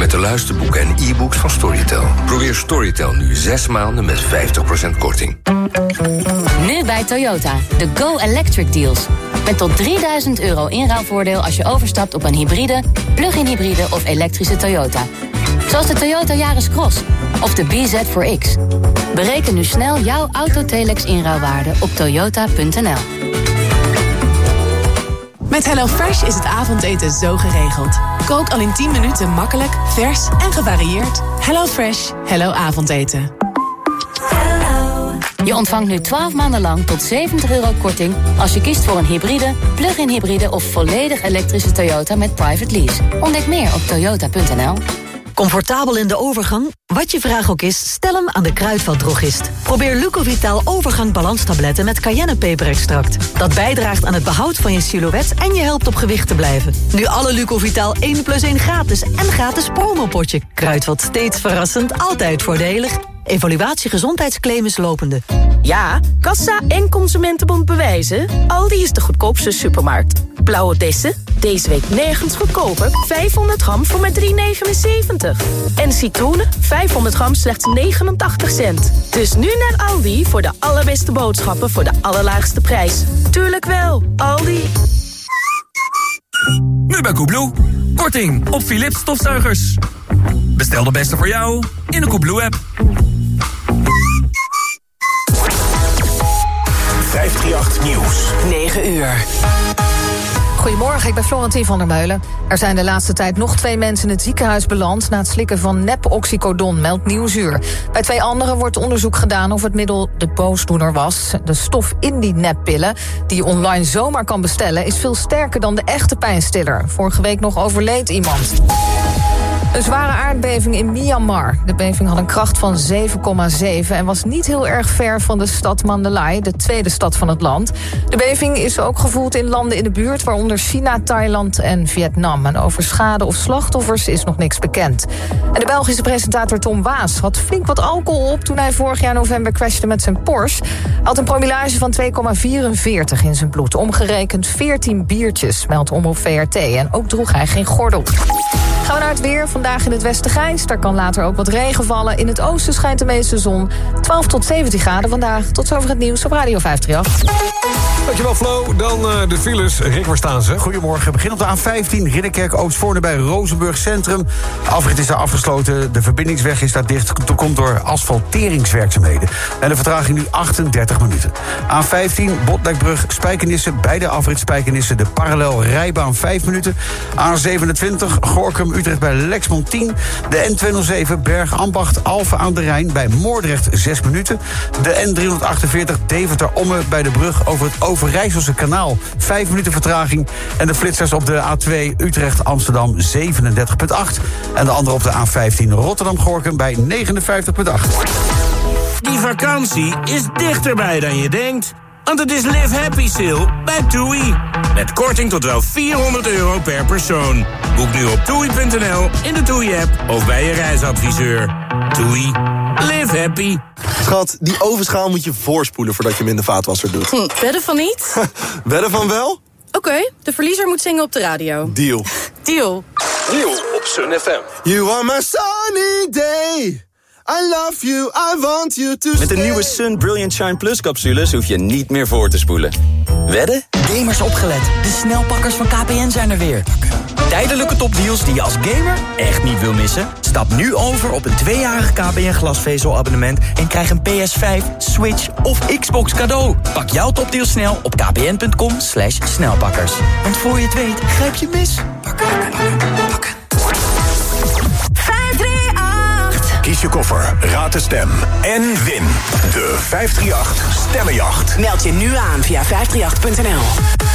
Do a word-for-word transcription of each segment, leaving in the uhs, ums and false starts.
met de luisterboeken en e-books van Storytel. Probeer Storytel nu zes maanden met vijftig procent korting. Nu bij Toyota, de Go Electric Deals. Met tot drieduizend euro inruilvoordeel als je overstapt op een hybride, plug-in hybride of elektrische Toyota. Zoals de Toyota Yaris Cross of de B Z four X. Bereken nu snel jouw Autotelex inruilwaarde op toyota punt n l. Met HelloFresh is het avondeten zo geregeld. Kook al in tien minuten makkelijk, vers en gevarieerd. HelloFresh, hello avondeten. Je ontvangt nu twaalf maanden lang tot zeventig euro korting als je kiest voor een hybride, plug-in hybride of volledig elektrische Toyota met private lease. Ontdek meer op toyota punt n l. Comfortabel in de overgang? Wat je vraag ook is, stel hem aan de Kruidvatdrogist. Probeer Lucovitaal overgang balanstabletten met cayennepeperextract. Dat bijdraagt aan het behoud van je silhouet en je helpt op gewicht te blijven. Nu alle Lucovitaal één plus één gratis en gratis promopotje. Kruidvat, steeds verrassend, altijd voordelig. Evaluatie gezondheidsclaim is lopende. Ja, kassa en Consumentenbond bewijzen. Aldi is de goedkoopste supermarkt. Blauwe bessen, deze week nergens goedkoper. vijfhonderd gram voor maar drie negenenzeventig. En citroenen, vijfhonderd gram slechts negenentachtig cent. Dus nu naar Aldi voor de allerbeste boodschappen voor de allerlaagste prijs. Tuurlijk wel, Aldi. Nu bij Coolblue. Korting op Philips stofzuigers. Bestel de beste voor jou in de Coolblue-app. vijfhonderdachttien Nieuws. negen uur. Goedemorgen, ik ben Florentien van der Meulen. Er zijn de laatste tijd nog twee mensen in het ziekenhuis beland na het slikken van nep-oxycodon, meldt Nieuwsuur. Bij twee anderen wordt onderzoek gedaan of het middel de boosdoener was. De stof in die neppillen, die je online zomaar kan bestellen, is veel sterker dan de echte pijnstiller. Vorige week nog overleed iemand. Een zware aardbeving in Myanmar. De beving had een kracht van zeven komma zeven en was niet heel erg ver van de stad Mandalay, de tweede stad van het land. De beving is ook gevoeld in landen in de buurt, waaronder China, Thailand en Vietnam. En over schade of slachtoffers is nog niks bekend. En de Belgische presentator Tom Waas had flink wat alcohol op toen hij vorig jaar november crashte met zijn Porsche. Hij had een promillage van twee komma vierenveertig in zijn bloed. Omgerekend veertien biertjes, meldt Omroep V R T. En ook droeg hij geen gordel. Gaan we naar het weer. Vandaag in het westen grijs. Daar kan later ook wat regen vallen. In het oosten schijnt de meeste zon. twaalf tot zeventien graden vandaag. Tot zover het nieuws op Radio vijf drie acht. Dankjewel Flo. Dan uh, de files. Rick, waar staan ze? Goedemorgen. Begin op de A vijftien. Ridderkerk Oostvoorne bij Rozenburg Centrum. De afrit is daar afgesloten. De verbindingsweg is daar dicht. Dat komt door asfalteringswerkzaamheden. En de vertraging nu achtendertig minuten. A vijftien. Botlekbrug Spijkenisse. Bij de afrit Spijkenisse. De parallel rijbaan vijf minuten. A zevenentwintig. Gorkum Utrecht bij Lexmond tien. De N tweehonderdzeven Bergambacht Alphen aan de Rijn bij Moordrecht zes minuten. De N driehonderdachtenveertig Deventer Omme bij de brug over het Overijsselse kanaal vijf minuten vertraging. En de flitsers op de A twee Utrecht Amsterdam zevenendertig komma acht. En de andere op de A vijftien Rotterdam Gorkum bij negenenvijftig komma acht. Die vakantie is dichterbij dan je denkt. Want het is Live Happy Sale bij TUI. Met korting tot wel vierhonderd euro per persoon. Boek nu op toei punt n l, in de TUI-app of bij je reisadviseur. TUI. Live happy. Schat, die ovenschaal moet je voorspoelen voordat je hem in de vaatwasser doet. Hm, wedden van niet? Wedden van wel? Oké, okay, de verliezer moet zingen op de radio. Deal. Deal. Deal op Sun F M. You are my sunny day. I love you, I want you to Met de nieuwe Sun Brilliant Shine Plus capsules hoef je niet meer voor te spoelen. Wedden? Gamers opgelet. De snelpakkers van K P N zijn er weer. Tijdelijke topdeals die je als gamer echt niet wil missen? Stap nu over op een tweejarig K P N glasvezelabonnement en krijg een P S vijf, Switch of Xbox cadeau. Pak jouw topdeal snel op kpn.com slash snelpakkers. Want voor je het weet, grijp je mis. Pakken, pakken, pakken. Kies je koffer, raad de stem en win de vijf drie acht Stemmenjacht. Meld je nu aan via vijf drie acht punt n l.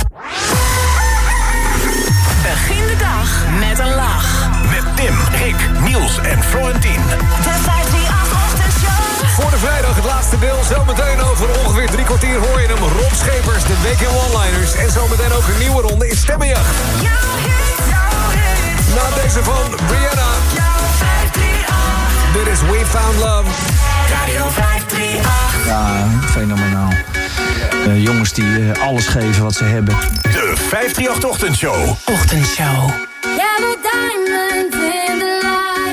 Begin de dag met een lach. Met Tim, Rick, Niels en Florentien. De vijf drie acht ochtendshow. Voor de vrijdag het laatste deel. Zometeen over ongeveer drie kwartier hoor je hem. Rob Schepers, de Week in One-Liners. En zometeen ook een nieuwe ronde in Stemmenjacht. Na deze van Rihanna. Dit is We Found Love. Radio vijf drie acht. Ja, fenomenaal. Uh, jongens die uh, alles geven wat ze hebben. De vijf drie acht Ochtendshow. Ochtendshow. Yeah, we're diamonds in the light.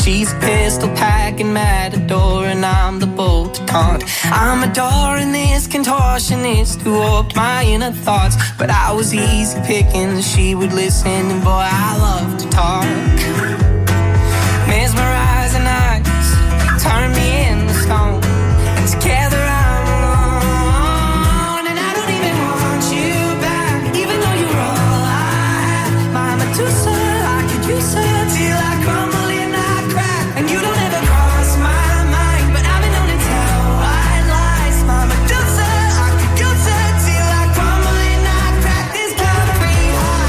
She's a pistol packing matador, and I'm the bolt to taunt. I'm adoring this contortionist who warped my inner thoughts, but I was easy picking, she would listen, and boy, I love to talk. Mesmerizing eyes turn me into stone, and together I'm alone, and I don't even want you back, even though you're all I have. My Medusa, I could use her till I crumble and I crack, and you don't ever cross my mind, but I've been known to tell white lies. My Medusa, I could use her till I crumble and I crack. This concrete heart,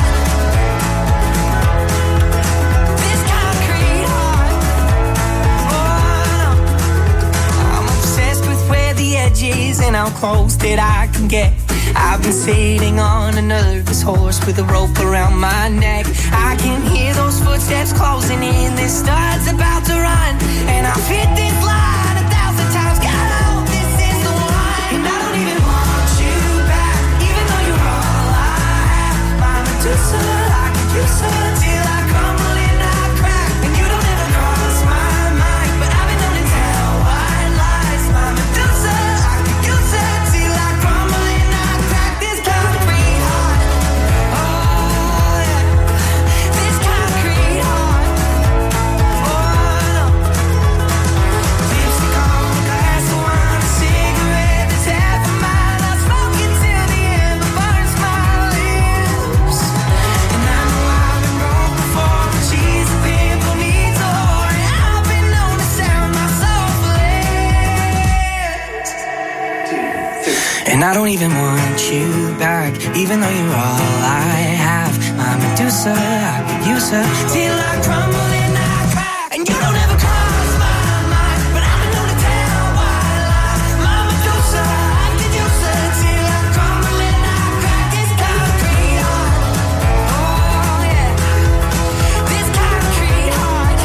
this concrete heart. Oh, I'm obsessed with where the edge is and how close that I can get. I've been sitting on a nervous horse with a rope around my neck. I can hear those footsteps closing in. This star's about to run, and I've hit this line a thousand times. God, I hope this is the one. And I don't even want you back, even though you're all I have. My Medusa, I could use her till I crumble and I crack, and you don't ever cross my mind, but I've been known to tell white lies. My Medusa, I could use her till I crumble and I crack. This concrete heart, oh yeah, this concrete heart, oh no. Lipstick on the glass of wine, a cigarette that's half a mile. I smoke it till the ember burns my lips, and I know I've been broke before, but she's a pimp who needs a whore, and I've been known to sell my soul for less. And I don't even want you back, even though you're all I have. My Medusa, I could use her till I crumble and I crack, and you don't ever cross my mind, but I've been known to tell white lies. My Medusa, I could use her till I crumble and I crack. This concrete heart, oh yeah, this concrete heart,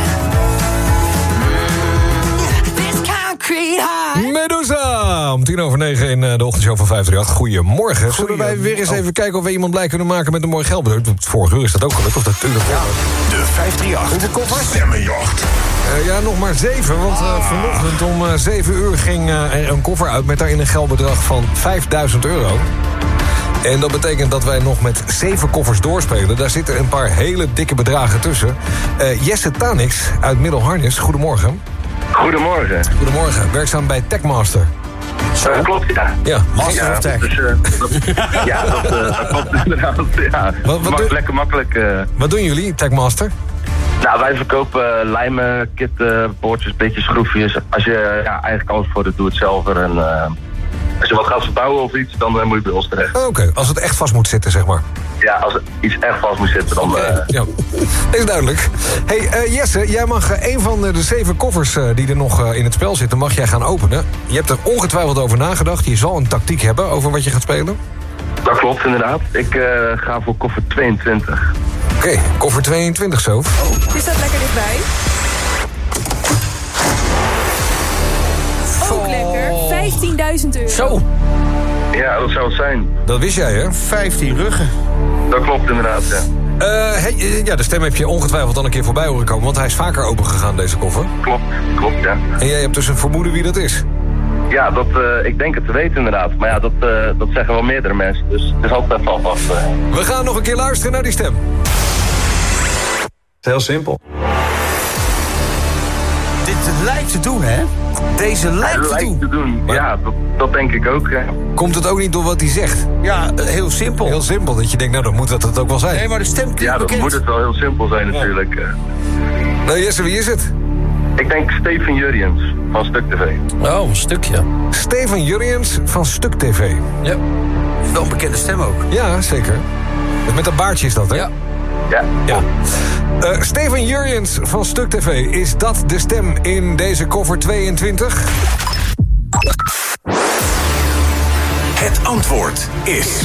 mm, this concrete heart. Medusa, om tien over negen in de ochtendshow van vijf drie acht. Goedemorgen. Zullen wij weer eens even kijken of we iemand blij kunnen maken met een mooi geldbedrag? Vorige uur is dat ook gelukt, of dat natuurlijk wel. De vijf drie acht. Hoeveel koffers? Stemmenjacht. Uh, ja, nog maar zeven, want uh, vanochtend om uh, zeven uur ging uh, er een koffer uit met daarin een geldbedrag van vijfduizend euro. En dat betekent dat wij nog met zeven koffers doorspelen. Daar zitten een paar hele dikke bedragen tussen. Uh, Jesse Tanix uit Middelharnis, goedemorgen. Goedemorgen. Goedemorgen, werkzaam bij Techmaster. Zo, uh, klopt, ja. Ja, Master ja, of Tech. Dus, uh, dat, ja, dat, uh, dat klopt inderdaad. Ja. Wat, wat Mak- lekker makkelijk. Uh. Wat doen jullie, Techmaster? Nou, wij verkopen uh, lijmen, kitten, boordjes, beetjes, schroefjes. Als je ja, eigenlijk alles voor de doe-het-zelver en uh, als je wat gaat verbouwen of iets, dan uh, moet je bij ons terecht. Oké, okay. Als het echt vast moet zitten, zeg maar. Ja, als het iets echt vast moet zitten, dan... Okay. Uh... Ja, is duidelijk. Hey, uh, Jesse, jij mag uh, een van de, de zeven koffers uh, die er nog uh, in het spel zitten, mag jij gaan openen. Je hebt er ongetwijfeld over nagedacht. Je zal een tactiek hebben over wat je gaat spelen. Dat klopt, inderdaad. Ik uh, ga voor koffer tweeëntwintig. Oké, okay, koffer tweeëntwintig zo. Oh. Die staat lekker dichtbij. Ook lekker. vijftienduizend euro. Zo. Ja, dat zou het zijn. Dat wist jij, hè? vijftien ruggen. Dat klopt inderdaad, ja. Uh, hey, ja, de stem heb je ongetwijfeld al een keer voorbij horen komen, want hij is vaker opengegaan, deze koffer. Klopt, klopt, ja. En jij hebt dus een vermoeden wie dat is? Ja, dat, uh, ik denk het te weten inderdaad. Maar ja, dat, uh, dat zeggen wel meerdere mensen, dus het is altijd even alvast. Uh. We gaan nog een keer luisteren naar die stem. Het is heel simpel. Dit lijkt te doen, hè? Deze lijkt, ja, te, lijkt doen. te doen. Maar ja, dat, dat denk ik ook. Ja. Komt het ook niet door wat hij zegt? Ja, heel simpel. Heel simpel, dat je denkt, nou dan moet dat het ook wel zijn. Nee, maar de stem klinkt Ja, dat bekend. moet het wel heel simpel zijn natuurlijk. Ja. Nou Jesse, wie is het? Ik denk Steven Jurjens van Stuk T V. Oh, een stukje. Steven Jurjens van Stuk T V. Ja. Wel een bekende stem ook. Ja, zeker. Met een baardje is dat, hè? Ja. Ja. ja. Uh, Steven Jurjens van Stuk T V. Is dat de stem in deze koffer tweeëntwintig? Het antwoord is...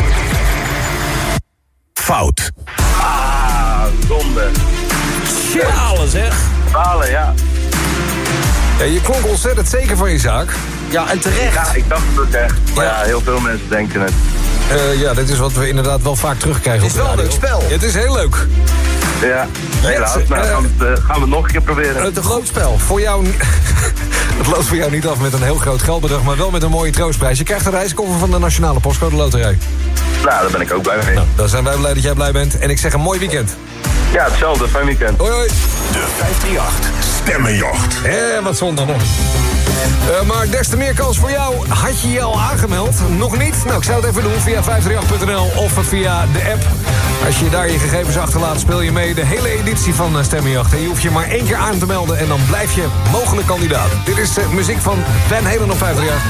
fout. Ah, zonde. Balen, zeg. Balen, ja. Ja, je klonk ontzettend zeker van je zaak. Ja, en terecht. Ja, ik dacht het ook echt. Maar ja, heel veel mensen denken het. Uh, ja, dit is wat we inderdaad wel vaak terugkrijgen. Het is op de wel een radio. leuk spel. Ja, het is heel leuk. Ja, helaas. Nou, gaan we, het, uh, gaan we het nog een keer proberen. Het loodspel. Voor jou... Het loopt voor jou niet af met een heel groot geldbedrag, maar wel met een mooie troostprijs. Je krijgt een reiskoffer van de Nationale Postcode Loterij. Nou, daar ben ik ook blij mee. Nou, dan zijn wij blij dat jij blij bent. En ik zeg een mooi weekend. Ja, hetzelfde. Fijn weekend. Hoi, hoi. De vijfdrieënachtig Stemmenjacht. Hé, wat zondag nog. Uh, maar des te meer kans voor jou. Had je je al aangemeld? Nog niet? Nou, ik zou het even doen via vijf drie acht punt n l of via de app. Als je daar je gegevens achterlaat, speel je mee de hele editie van Stemmenjacht. En je hoeft je maar één keer aan te melden en dan blijf je mogelijk kandidaat. Dit is uh, muziek van Van Halen op vijf drie acht.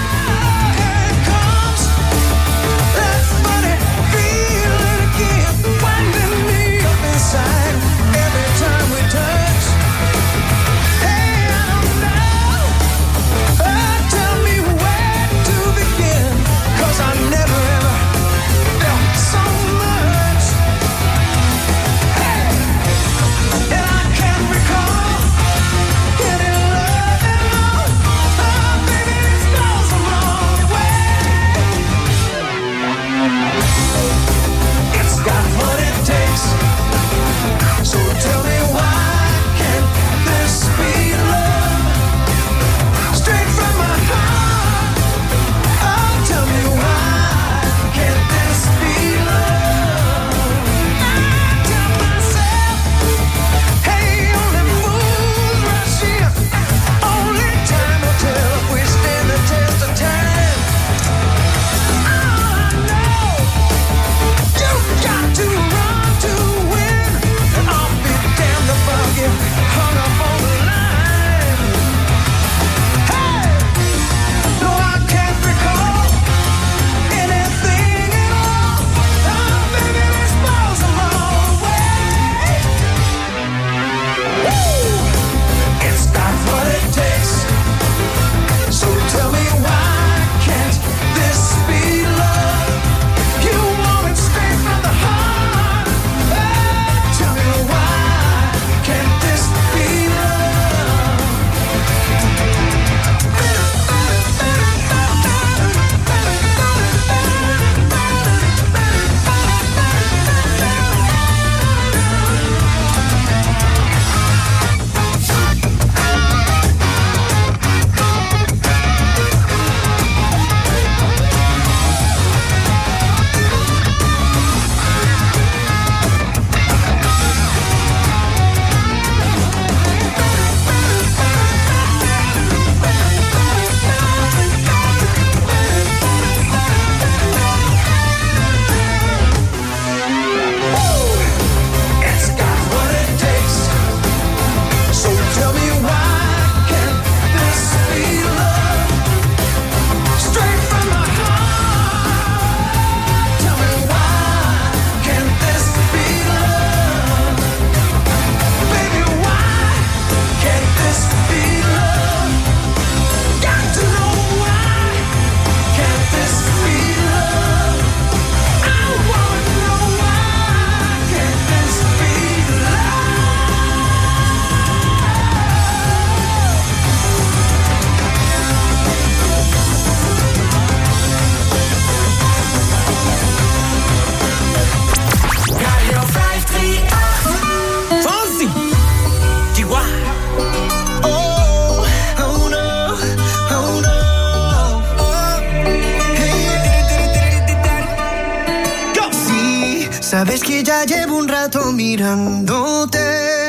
Sabes que ya llevo un rato mirándote.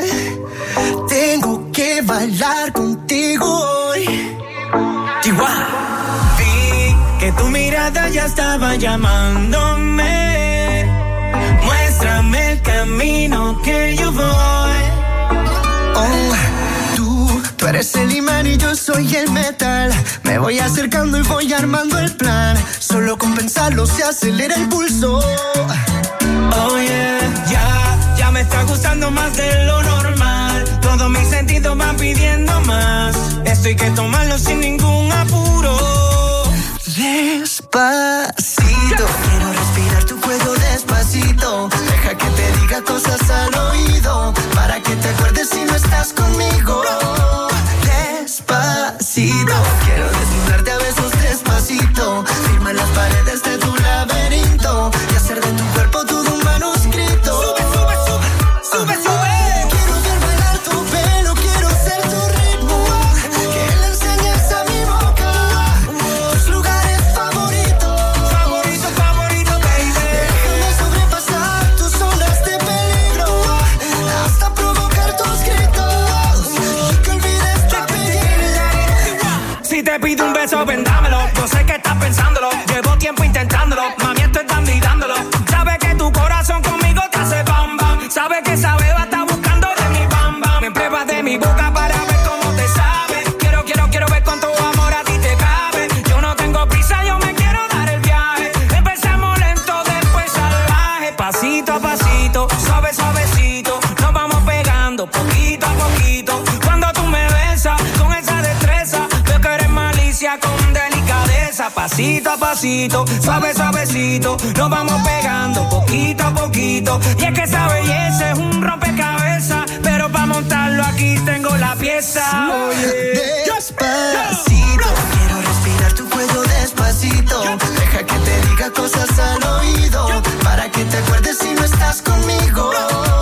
Tengo que bailar contigo hoy. Chihuahua. Vi que tu mirada ya estaba llamándome. Muéstrame el camino que yo voy. Oh, tú, tú eres el imán y yo soy el metal. Me voy acercando y voy armando el plan. Solo con pensarlo se acelera el pulso. Oh yeah, ya, ya me está gustando más de lo normal. Todos mis sentidos van pidiendo más. Esto hay que tomarlo sin ningún apuro. Despacito, quiero respirar tu cuello despacito. Deja que te diga cosas al oído, para que te acuerdes si no estás conmigo. Despacito, quiero desnudarte a besos despacito. Firma las paredes de tu laberinto y hacer de tu cuerpo todo un manuscrito. Sube, sube, sube, sube, sube. pasito a pasito, suave suavecito, nos vamos pegando poquito a poquito. Y es que esa belleza es un rompecabezas, pero para montarlo aquí tengo la pieza. Oye, despacito, quiero respirar tu cuello despacito. Deja que te diga cosas al oído, para que te acuerdes si no estás conmigo.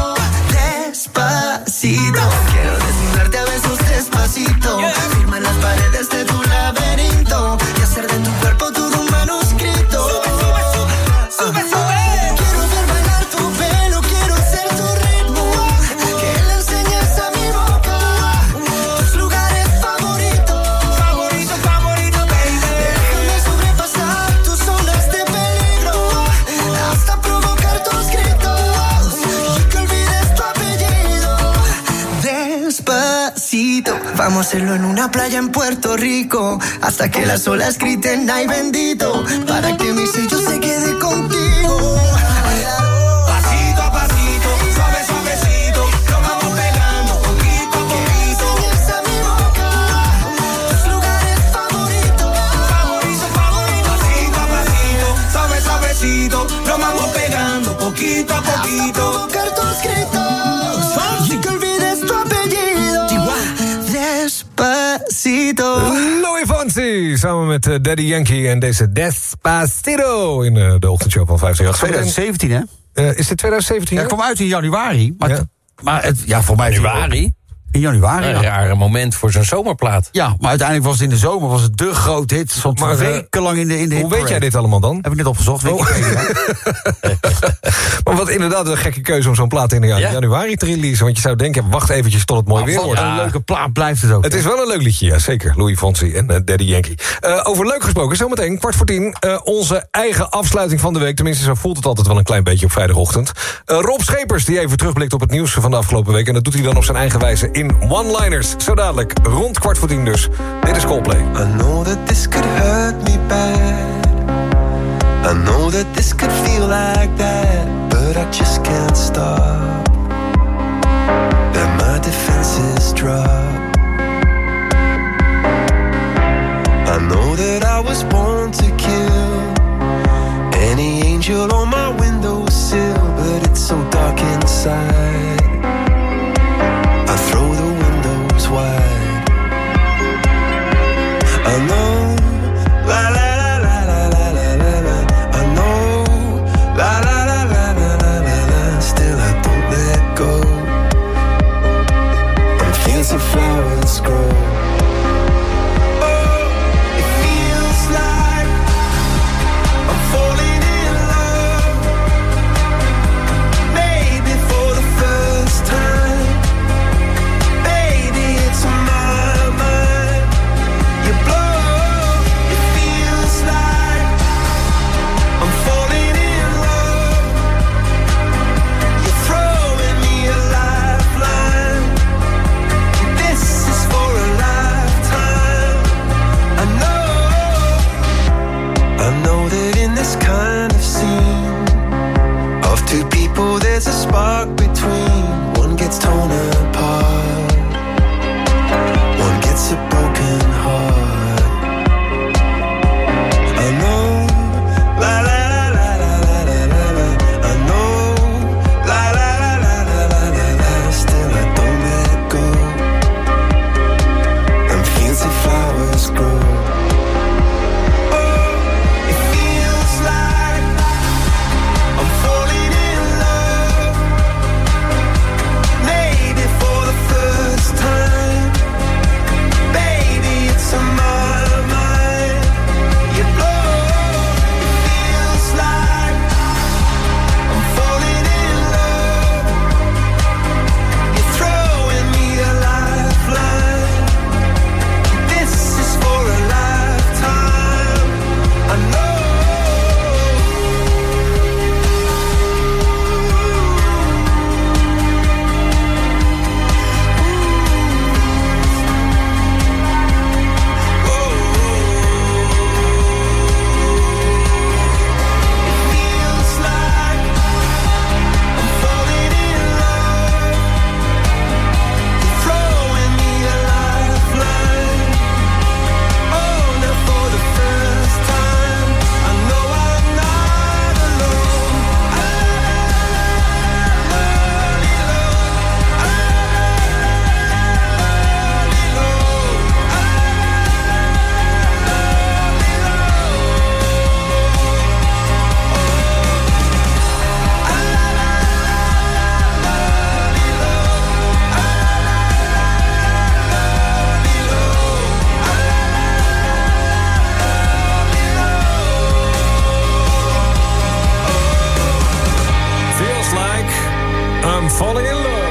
Despacito, quiero desnudarte a besos despacito. Firma las paredes de tu laberinto y hacer de tu cuerpo todo un manuscrito. Sube, sube, sube, sube, sube. Quiero ver bailar tu pelo, quiero ser tu ritmo. Que le enseñes a mi boca tus lugares favoritos. Favorito, favorito, baby. Déjame sobrepasar tus zonas de peligro hasta provocar tus gritos y que olvides tu apellido. Despacito, vamos a hacerlo en una playa en Puerto Rico hasta que las olas griten ay bendito, para que mi sello se quede contigo. Pasito a pasito, suave suavecito, nos vamos pegando poquito a poquito. Enseñes a mi boca tus lugares favoritos. Favorito, favorito. Pasito a pasito, suave suavecito, nos vamos pegando poquito a poquito. Hasta provocar tus gritos y que olvides tu apellido. Despacito. Louis Fonsi samen met uh, Daddy Yankee en deze Despacito in uh, de ochtendshow van vijftig. twintig zeventien, hè? Uh, is dit twintig zeventien? Ja, het kwam uit in januari. Maar, Ja. het, maar het, ja, voor mij... Januari? In januari, Een ja. rare moment voor zo'n zomerplaat. Ja, maar uiteindelijk was het in de zomer was het de grote hit. Het stond Maar, uh, wekenlang in de, in de Hoe weet hitparade. jij dit allemaal dan? Heb ik net opgezocht. Weet Oh. ik Maar wat inderdaad een gekke keuze om zo'n plaat in ja. januari te releasen. Want je zou denken, wacht eventjes tot het mooi weer wordt. Een leuke plaat blijft het ook. Het is wel een leuk liedje, ja, zeker. Louis Fonsi en uh, Daddy Yankee. Uh, over leuk gesproken, zometeen, kwart voor tien... Uh, onze eigen afsluiting van de week. Tenminste, zo voelt het altijd wel een klein beetje op vrijdagochtend. Uh, Rob Schepers, die even terugblikt op het nieuws van de afgelopen week. En dat doet hij dan op zijn eigen wijze in one-liners. Zo dadelijk, rond kwart voor tien dus. Dit is Coldplay. I know that this could hurt me bad. I know that this could feel like that, but I just can't stop. Then my defenses drop. I know that I was born to kill any angel on my windowsill, but it's so dark inside. I throw the windows wide. I know, la la la la la la la la la. I know, la la la la la la la la. Still I don't let go. And fields of flowers grow. Oh, it feels like I'm falling in love. Maybe for the first time. Baby, it's on my mind. You blow, it feels like I'm falling in love. You're throwing me a lifeline. This is for a lifetime. I know, I know that in this kind of scene of two people there's a spark between. One gets torn apart, one gets a broken heart. I know, la la la la la la la la la. I know, la la la la la la la la. Still I don't let go. And fields of flowers grow. Oh, it feels like I'm falling in love. Maybe for the first time. Baby, Falling in Love.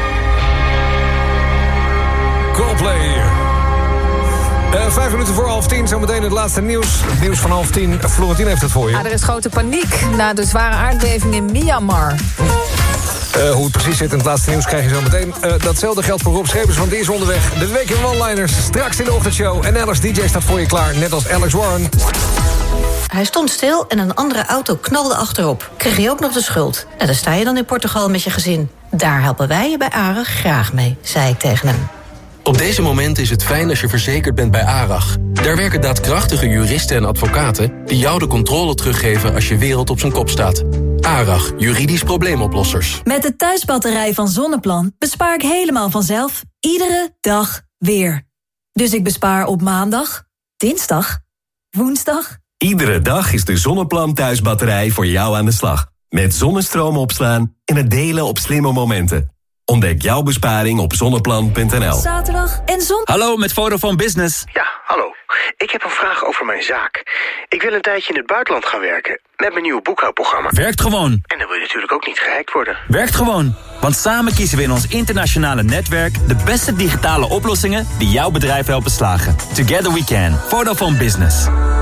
Coldplay hier. Uh, vijf minuten voor half tien, zometeen het laatste nieuws. Het nieuws van half tien. Florentien heeft het voor je. Ah, er is grote paniek na de zware aardbeving in Myanmar. Uh, hoe het precies zit in het laatste nieuws krijg je zo meteen. Uh, datzelfde geldt voor Rob Schepers, want die is onderweg. De week in one-liners, straks in de ochtendshow. En Alex D J staat voor je klaar, net als Alex Warren. Hij stond stil en een andere auto knalde achterop. Kreeg je ook nog de schuld. En dan sta je dan in Portugal met je gezin. Daar helpen wij je bij ARAG graag mee, zei ik tegen hem. Op deze momenten is het fijn als je verzekerd bent bij ARAG. Daar werken daadkrachtige juristen en advocaten die jou de controle teruggeven als je wereld op zijn kop staat. ARAG, juridisch probleemoplossers. Met de thuisbatterij van Zonneplan bespaar ik helemaal vanzelf. Iedere dag weer. Dus ik bespaar op maandag, dinsdag, woensdag. Iedere dag is de Zonneplan thuisbatterij voor jou aan de slag. Met zonnestroom opslaan en het delen op slimme momenten. Ontdek jouw besparing op zonneplan punt n l. Zaterdag en zon. Hallo, met Vodafone Business. Ja, hallo. Ik heb een vraag over mijn zaak. Ik wil een tijdje in het buitenland gaan werken. Met mijn nieuwe boekhoudprogramma. Werkt gewoon. En dan wil je natuurlijk ook niet gehackt worden. Werkt gewoon. Want samen kiezen we in ons internationale netwerk de beste digitale oplossingen die jouw bedrijf helpen slagen. Together we can. Vodafone Business.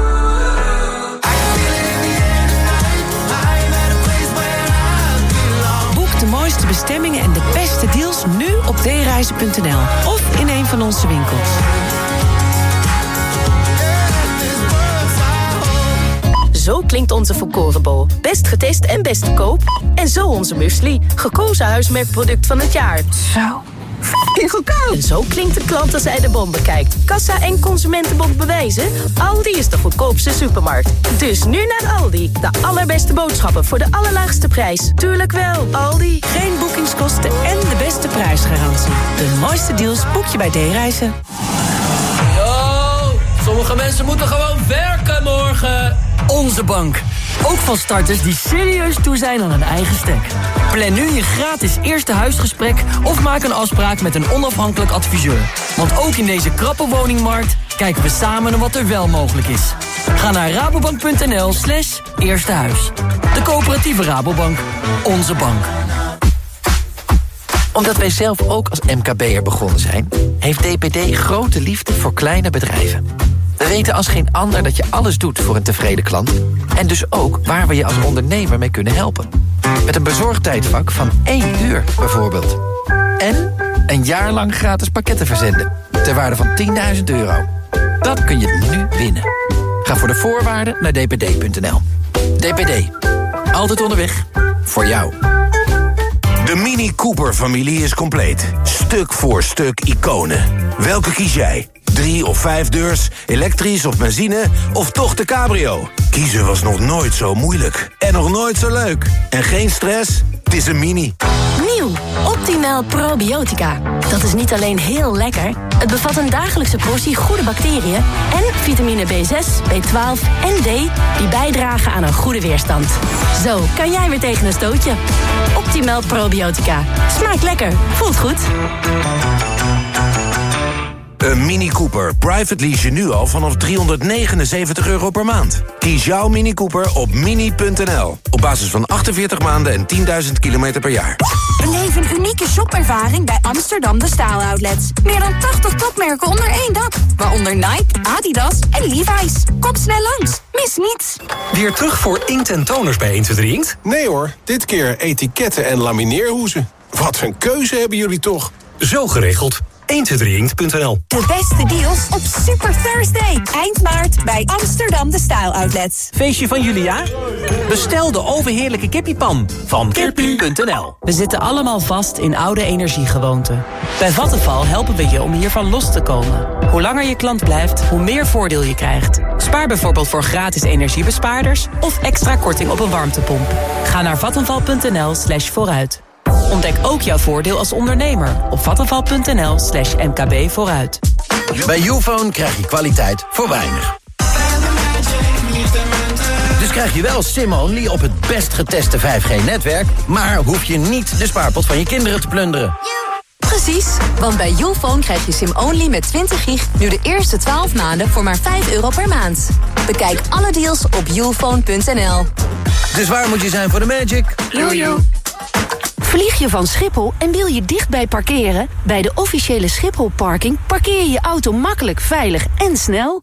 De mooiste bestemmingen en de beste deals nu op d reizen punt n l of in een van onze winkels. Zo klinkt onze volkorenbol. Best getest en best te koop. En zo onze muesli. Gekozen huismerkproduct van het jaar. Zo f***ing goedkoop. En zo klinkt de klant als hij de bon bekijkt. Kassa en Consumentenbon bewijzen. Aldi is de goedkoopste supermarkt. Dus nu naar Aldi. De allerbeste boodschappen voor de allerlaagste prijs. Tuurlijk wel, Aldi. Geen boekingskosten en de beste prijsgarantie. De mooiste deals boek je bij D-reizen. Yo, sommige mensen moeten gewoon werken morgen. Onze bank. Ook van starters die serieus toe zijn aan een eigen stek. Plan nu je gratis eerste huisgesprek of maak een afspraak met een onafhankelijk adviseur. Want ook in deze krappe woningmarkt kijken we samen naar wat er wel mogelijk is. Ga naar rabobank punt n l slash eerste huis. De coöperatieve Rabobank. Onze bank. Omdat wij zelf ook als M K B'er begonnen zijn, heeft D P D grote liefde voor kleine bedrijven. We weten als geen ander dat je alles doet voor een tevreden klant. En dus ook waar we je als ondernemer mee kunnen helpen. Met een bezorgtijdvak van één uur bijvoorbeeld. En een jaar lang gratis pakketten verzenden. Ter waarde van tienduizend euro. Dat kun je nu winnen. Ga voor de voorwaarden naar d p d punt n l. D P D. Altijd onderweg. Voor jou. De Mini Cooper-familie is compleet. Stuk voor stuk iconen. Welke kies jij? Drie of vijf deurs, elektrisch of benzine, of toch de cabrio? Kiezen was nog nooit zo moeilijk. En nog nooit zo leuk. En geen stress? Het is een Mini. Nieuw, Optimal Probiotica. Dat is niet alleen heel lekker. Het bevat een dagelijkse portie goede bacteriën en vitamine B zes, B twaalf en D... die bijdragen aan een goede weerstand. Zo kan jij weer tegen een stootje. Optimal Probiotica. Smaakt lekker. Voelt goed. Een Mini Cooper. Private lease je nu al vanaf driehonderdnegenenzeventig euro per maand. Kies jouw Mini Cooper op mini punt n l. Op basis van achtenveertig maanden en tienduizend kilometer per jaar. Beleef een unieke shopervaring bij Amsterdam De Staal Outlets. Meer dan tachtig topmerken onder één dak. Waaronder Nike, Adidas en Levi's. Kom snel langs. Mis niets. Weer terug voor inkt en toners bij één twee drie Inkt? Nee hoor, dit keer etiketten en lamineerhoezen. Wat een keuze hebben jullie toch? Zo geregeld. één twee drie inkt punt n l. De beste deals op Super Thursday. Eind maart bij Amsterdam De Style Outlets. Feestje van Julia? Bestel de overheerlijke kippiepan van kippie punt n l. We zitten allemaal vast in oude energiegewoonten. Bij Vattenfall helpen we je om hiervan los te komen. Hoe langer je klant blijft, hoe meer voordeel je krijgt. Spaar bijvoorbeeld voor gratis energiebespaarders of extra korting op een warmtepomp. Ga naar vattenfall punt n l slash vooruit. Ontdek ook jouw voordeel als ondernemer op vattenfall punt n l slash m k b vooruit. Bij Youfone krijg je kwaliteit voor weinig. Dus krijg je wel SIM-only op het best geteste vijf G-netwerk... maar hoef je niet de spaarpot van je kinderen te plunderen. Precies, want bij Youfone krijg je SIM-only met twintig gig... nu de eerste twaalf maanden voor maar vijf euro per maand. Bekijk alle deals op youfone punt n l. Dus waar moet je zijn voor de magic? Jojo. Vlieg je van Schiphol en wil je dichtbij parkeren? Bij de officiële Schiphol parking parkeer je je auto makkelijk, veilig en snel.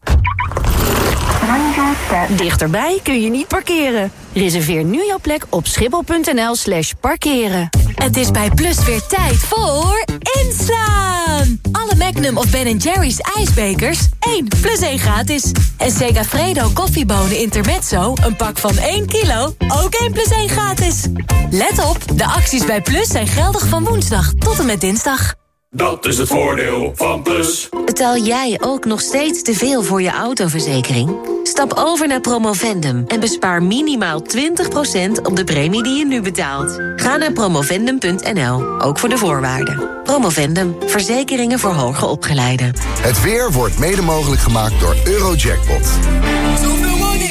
Dichterbij kun je niet parkeren. Reserveer nu jouw plek op schiphol.nl slash parkeren. Het is bij Plus weer tijd voor inslaan. Alle Magnum of Ben en Jerry's ijsbekers, één plus één gratis. En Segafredo koffiebonen intermezzo, een pak van één kilo, ook één plus één gratis. Let op, de acties bij Plus zijn geldig van woensdag tot en met dinsdag. Dat is het voordeel van Plus. Betaal jij ook nog steeds te veel voor je autoverzekering? Stap over naar Promovendum en bespaar minimaal twintig procent op de premie die je nu betaalt. Ga naar promovendum punt n l, ook voor de voorwaarden. Promovendum, verzekeringen voor hoger opgeleiden. Het weer wordt mede mogelijk gemaakt door Eurojackpot. Zoveel money!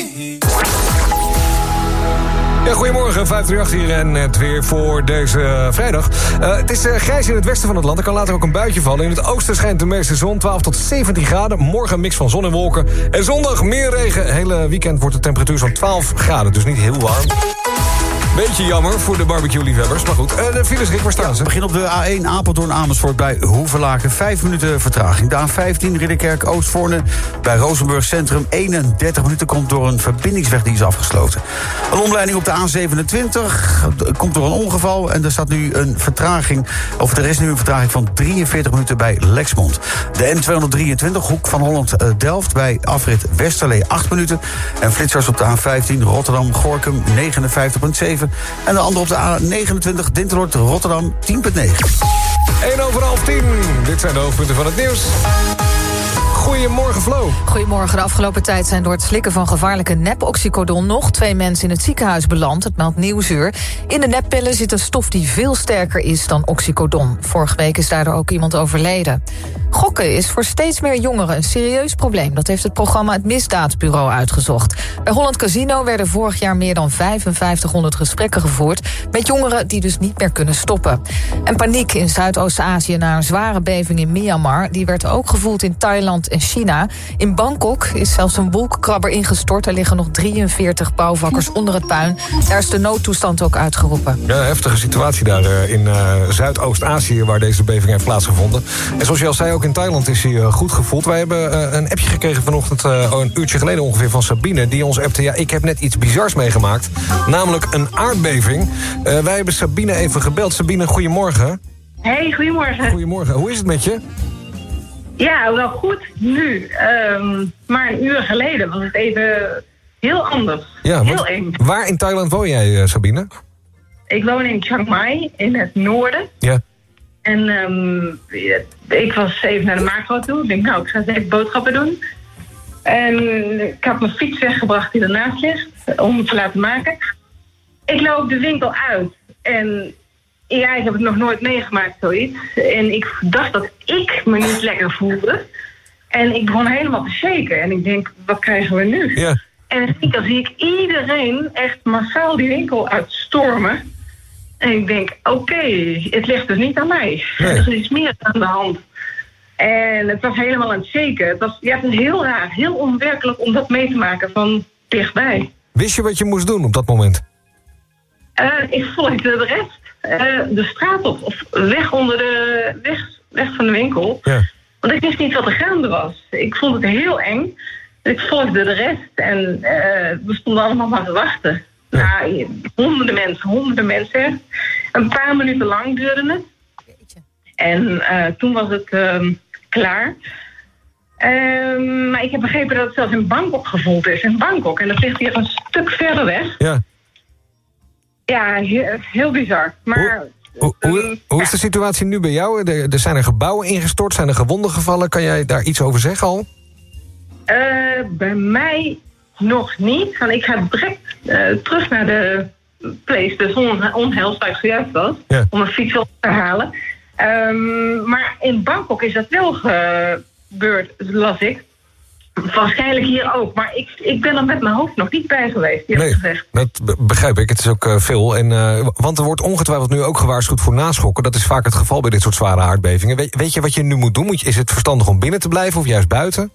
Ja, goedemorgen, vijf drie acht hier en het weer voor deze uh, vrijdag. Uh, het is uh, grijs in het westen van het land. Er kan later ook een buitje vallen. In het oosten schijnt de meeste zon, twaalf tot zeventien graden. Morgen een mix van zon en wolken. En zondag meer regen. Hele weekend wordt de temperatuur zo'n twaalf graden, dus niet heel warm. Beetje jammer voor de barbecue-liefhebbers, maar goed. Uh, de files, Rick, waar staan ja, ze? Begin op de A één Apeldoorn-Amersfoort bij Hoevelaken. Vijf minuten vertraging. De A vijftien Ridderkerk-Oostvoorne bij Rozenburg Centrum. eenendertig minuten komt door een verbindingsweg die is afgesloten. Een omleiding op de A zevenentwintig komt door een ongeval. En er staat nu een vertraging, of er is nu een vertraging van drieënveertig minuten bij Lexmond. De N tweehonderddrieëntwintig Hoek van Holland-Delft bij afrit Westerlee acht minuten. En flitsers op de A vijftien Rotterdam-Gorkum negenenvijftig komma zeven. En de andere op de A negenentwintig Dinteloord Rotterdam tien komma negen. één over half tien. Dit zijn de hoofdpunten van het nieuws. Goedemorgen, Flo. Goedemorgen. De afgelopen tijd zijn door het slikken van gevaarlijke nep-oxycodon nog twee mensen in het ziekenhuis beland. Het meldt Nieuwsuur. In de neppillen zit een stof die veel sterker is dan oxycodon. Vorige week is daardoor ook iemand overleden. Gokken is voor steeds meer jongeren een serieus probleem. Dat heeft het programma Het Misdaadbureau uitgezocht. Bij Holland Casino werden vorig jaar meer dan vijfenvijftighonderd gesprekken gevoerd met jongeren die dus niet meer kunnen stoppen. En paniek in Zuidoost-Azië na een zware beving in Myanmar. Die werd ook gevoeld in Thailand en China. In Bangkok is zelfs een wolkenkrabber ingestort. Er liggen nog drieënveertig bouwvakkers onder het puin. Daar is de noodtoestand ook uitgeroepen. Ja, heftige situatie daar uh, in uh, Zuidoost-Azië waar deze beving heeft plaatsgevonden. En zoals je al zei, ook in Thailand is hij uh, goed gevoeld. Wij hebben uh, een appje gekregen vanochtend, uh, een uurtje geleden ongeveer, van Sabine. Die ons appte, ja, ik heb net iets bizars meegemaakt. Namelijk een aardbeving. Uh, wij hebben Sabine even gebeld. Sabine, goedemorgen. Hey, goedemorgen. Goedemorgen. Hoe is het met je? Ja, wel goed nu. Um, maar een uur geleden was het even heel anders. Ja, heel eng. Waar in Thailand woon jij, uh, Sabine? Ik woon in Chiang Mai, in het noorden. Ja. En um, ik was even naar de macro toe. Ik denk, nou, ik ga eens even boodschappen doen. En ik had mijn fiets weggebracht die ernaast ligt, om het te laten maken. Ik loop de winkel uit en ja, ik heb het nog nooit meegemaakt, zoiets. En ik dacht dat ik me niet lekker voelde. En ik begon helemaal te shaken. En ik denk, wat krijgen we nu? Ja. En dan zie ik iedereen echt massaal die winkel uitstormen. En ik denk, oké, okay, het ligt dus niet aan mij. Nee. Er is iets meer aan de hand. En het was helemaal aan het shaken. Het was, ja, het is heel raar, heel onwerkelijk om dat mee te maken van dichtbij. Wist je wat je moest doen op dat moment? Uh, ik volgde de rest. Uh, de straat op, of weg onder de weg, weg van de winkel. Ja. Want ik wist niet wat er gaande was. Ik vond het heel eng. Ik volgde de rest en uh, we stonden allemaal maar te wachten. Ja. Nou, honderden mensen, honderden mensen. Een paar minuten lang duurde het. En uh, toen was het uh, klaar. Uh, maar ik heb begrepen dat het zelfs in Bangkok gevoeld is. In Bangkok. En dat ligt hier een stuk verder weg. Ja. Ja, heel, heel bizar. Maar, hoe, hoe, hoe, hoe is de situatie nu bij jou? Er, er zijn er gebouwen ingestort, zijn er gewonden gevallen. Kan jij daar iets over zeggen al? Uh, bij mij nog niet. Want ik ga direct uh, terug naar de place, de zon, onheils waar ik zojuist was. Ja. Om een fiets op te halen. Um, maar in Bangkok is dat wel gebeurd, las ik. Waarschijnlijk hier ook, maar ik, ik ben er met mijn hoofd nog niet bij geweest. Nee, gezegd. Dat begrijp ik. Het is ook uh, veel. En, uh, want er wordt ongetwijfeld nu ook gewaarschuwd voor naschokken. Dat is vaak het geval bij dit soort zware aardbevingen. Weet, weet je wat je nu moet doen? Moet je, is het verstandig om binnen te blijven of juist buiten?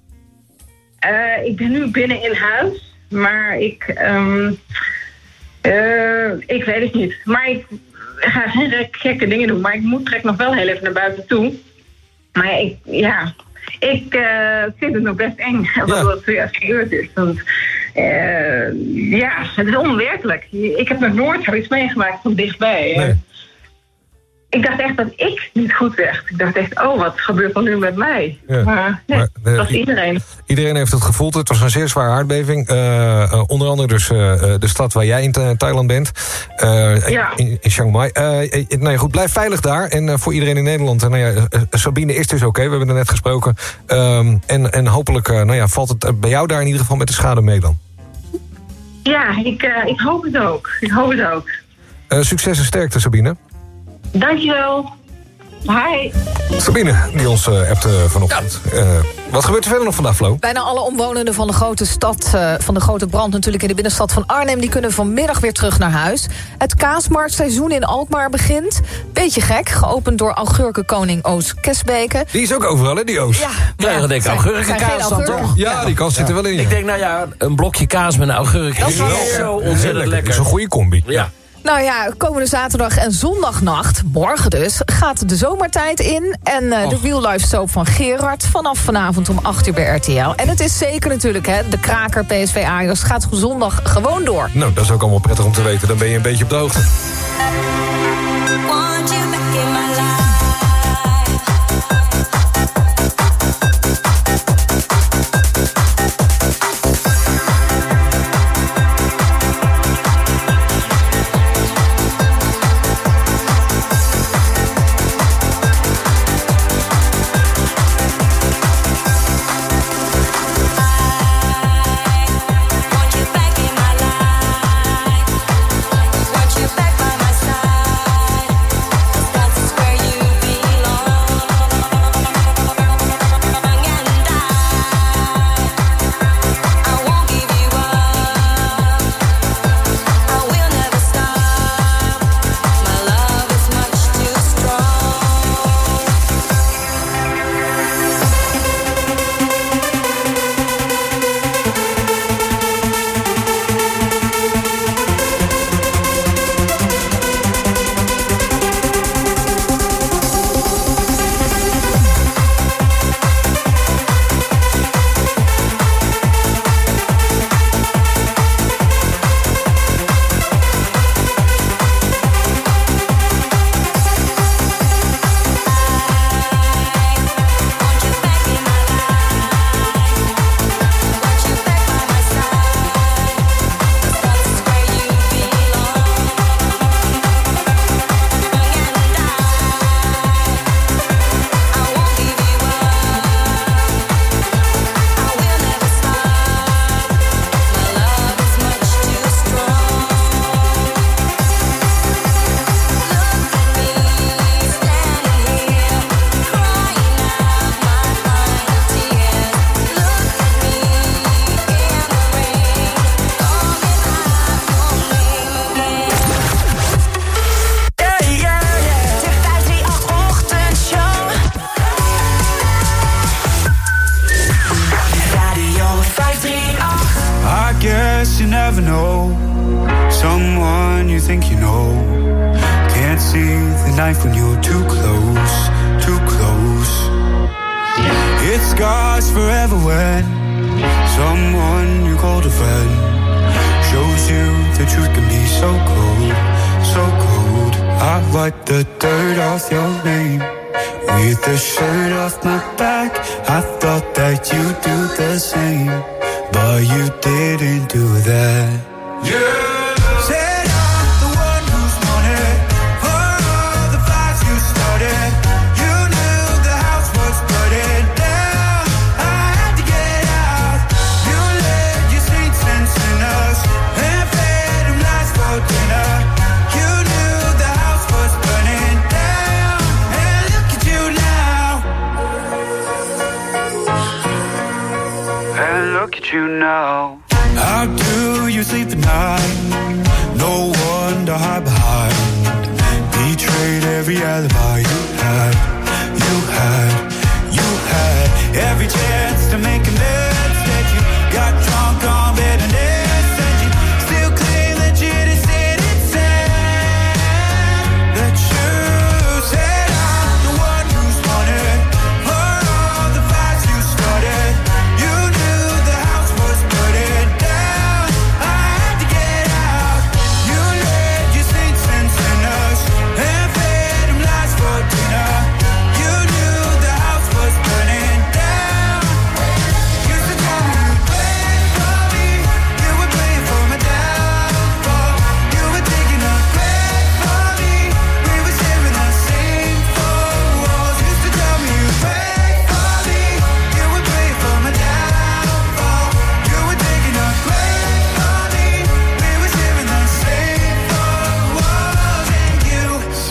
Uh, ik ben nu binnen in huis, maar ik, um, uh, ik weet het niet. Maar ik ga geen gekke dingen doen, maar ik moet trek nog wel heel even naar buiten toe. Maar ja, ik, ja, ik uh, vind het nog best eng wat er zojuist gebeurd is. Want uh, ja, het is onwerkelijk. Ik heb nog nooit zoiets meegemaakt van dichtbij. Nee. Ik dacht echt dat ik niet goed werd. Ik dacht echt, oh, wat gebeurt er nu met mij? Ja. Maar nee, maar, dat was iedereen. Iedereen heeft het gevoeld. Het was een zeer zware aardbeving. Uh, uh, onder andere dus uh, de stad waar jij in uh, Thailand bent. Uh, ja. in, in Chiang Mai. Uh, uh, nou ja, goed, blijf veilig daar. En uh, voor iedereen in Nederland. Uh, nou ja, uh, Sabine is dus oké. Okay. We hebben er net gesproken. Um, en, en hopelijk uh, nou ja, valt het bij jou daar in ieder geval met de schade mee dan. Ja, ik, uh, ik hoop het ook. Ik hoop het ook. Uh, succes en sterkte, Sabine. Dankjewel. Hi. Sabine, die ons uh, appte uh, vanochtend. Ja. Uh, wat gebeurt er verder nog vandaag, Flo? Bijna alle omwonenden van de grote stad, uh, van de grote brand natuurlijk in de binnenstad van Arnhem, die kunnen vanmiddag weer terug naar huis. Het kaasmarktseizoen in Alkmaar begint. Beetje gek, geopend door augurkenkoning Oos Kesbeke. Die is ook overal, hè, die Oos? Ja. Krijgen we denk ik augurkenkaas dan toch? Ja, die kans zit er wel in. Ja. Ik denk, nou ja, een blokje kaas met een augurk is zo ontzettend lekker. Dat is een goede combi. Ja. Nou ja, komende zaterdag en zondagnacht, morgen dus, gaat de zomertijd in. En uh, de Real Life soap van Gerard vanaf vanavond om acht uur bij R T L. En het is zeker natuurlijk, hè, de kraker P S V Ajax gaat zondag gewoon door. Nou, dat is ook allemaal prettig om te weten. Dan ben je een beetje op de hoogte.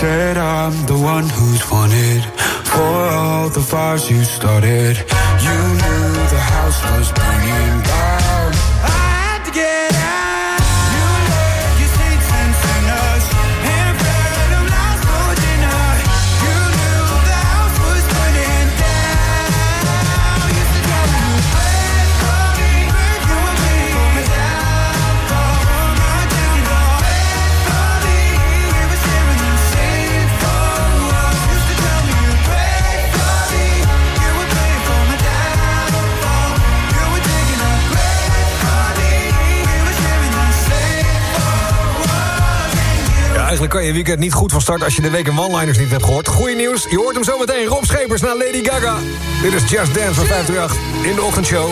said I'm the one who's wanted for all the fires you started. You knew the house was burning down. I had to get out. You left your saints and sinners and fed them last for dinner. You knew the house was burning down. You used to tell me you prayed for me. You were praying for my downfall, for my downfall. For me, we were sharing the same four walls. You used to tell me you prayed for me. You were praying for my downfall. You were taking a grave for me. We were sharing the same four walls. Ja, eigenlijk kan je weekend niet goed van start als je de week in one-liners niet hebt gehoord. Goeie nieuws, je hoort hem zo meteen. Rob Schepers naar Lady Gaga. Dit is Just Dance van vijf drie acht in de ochtendshow.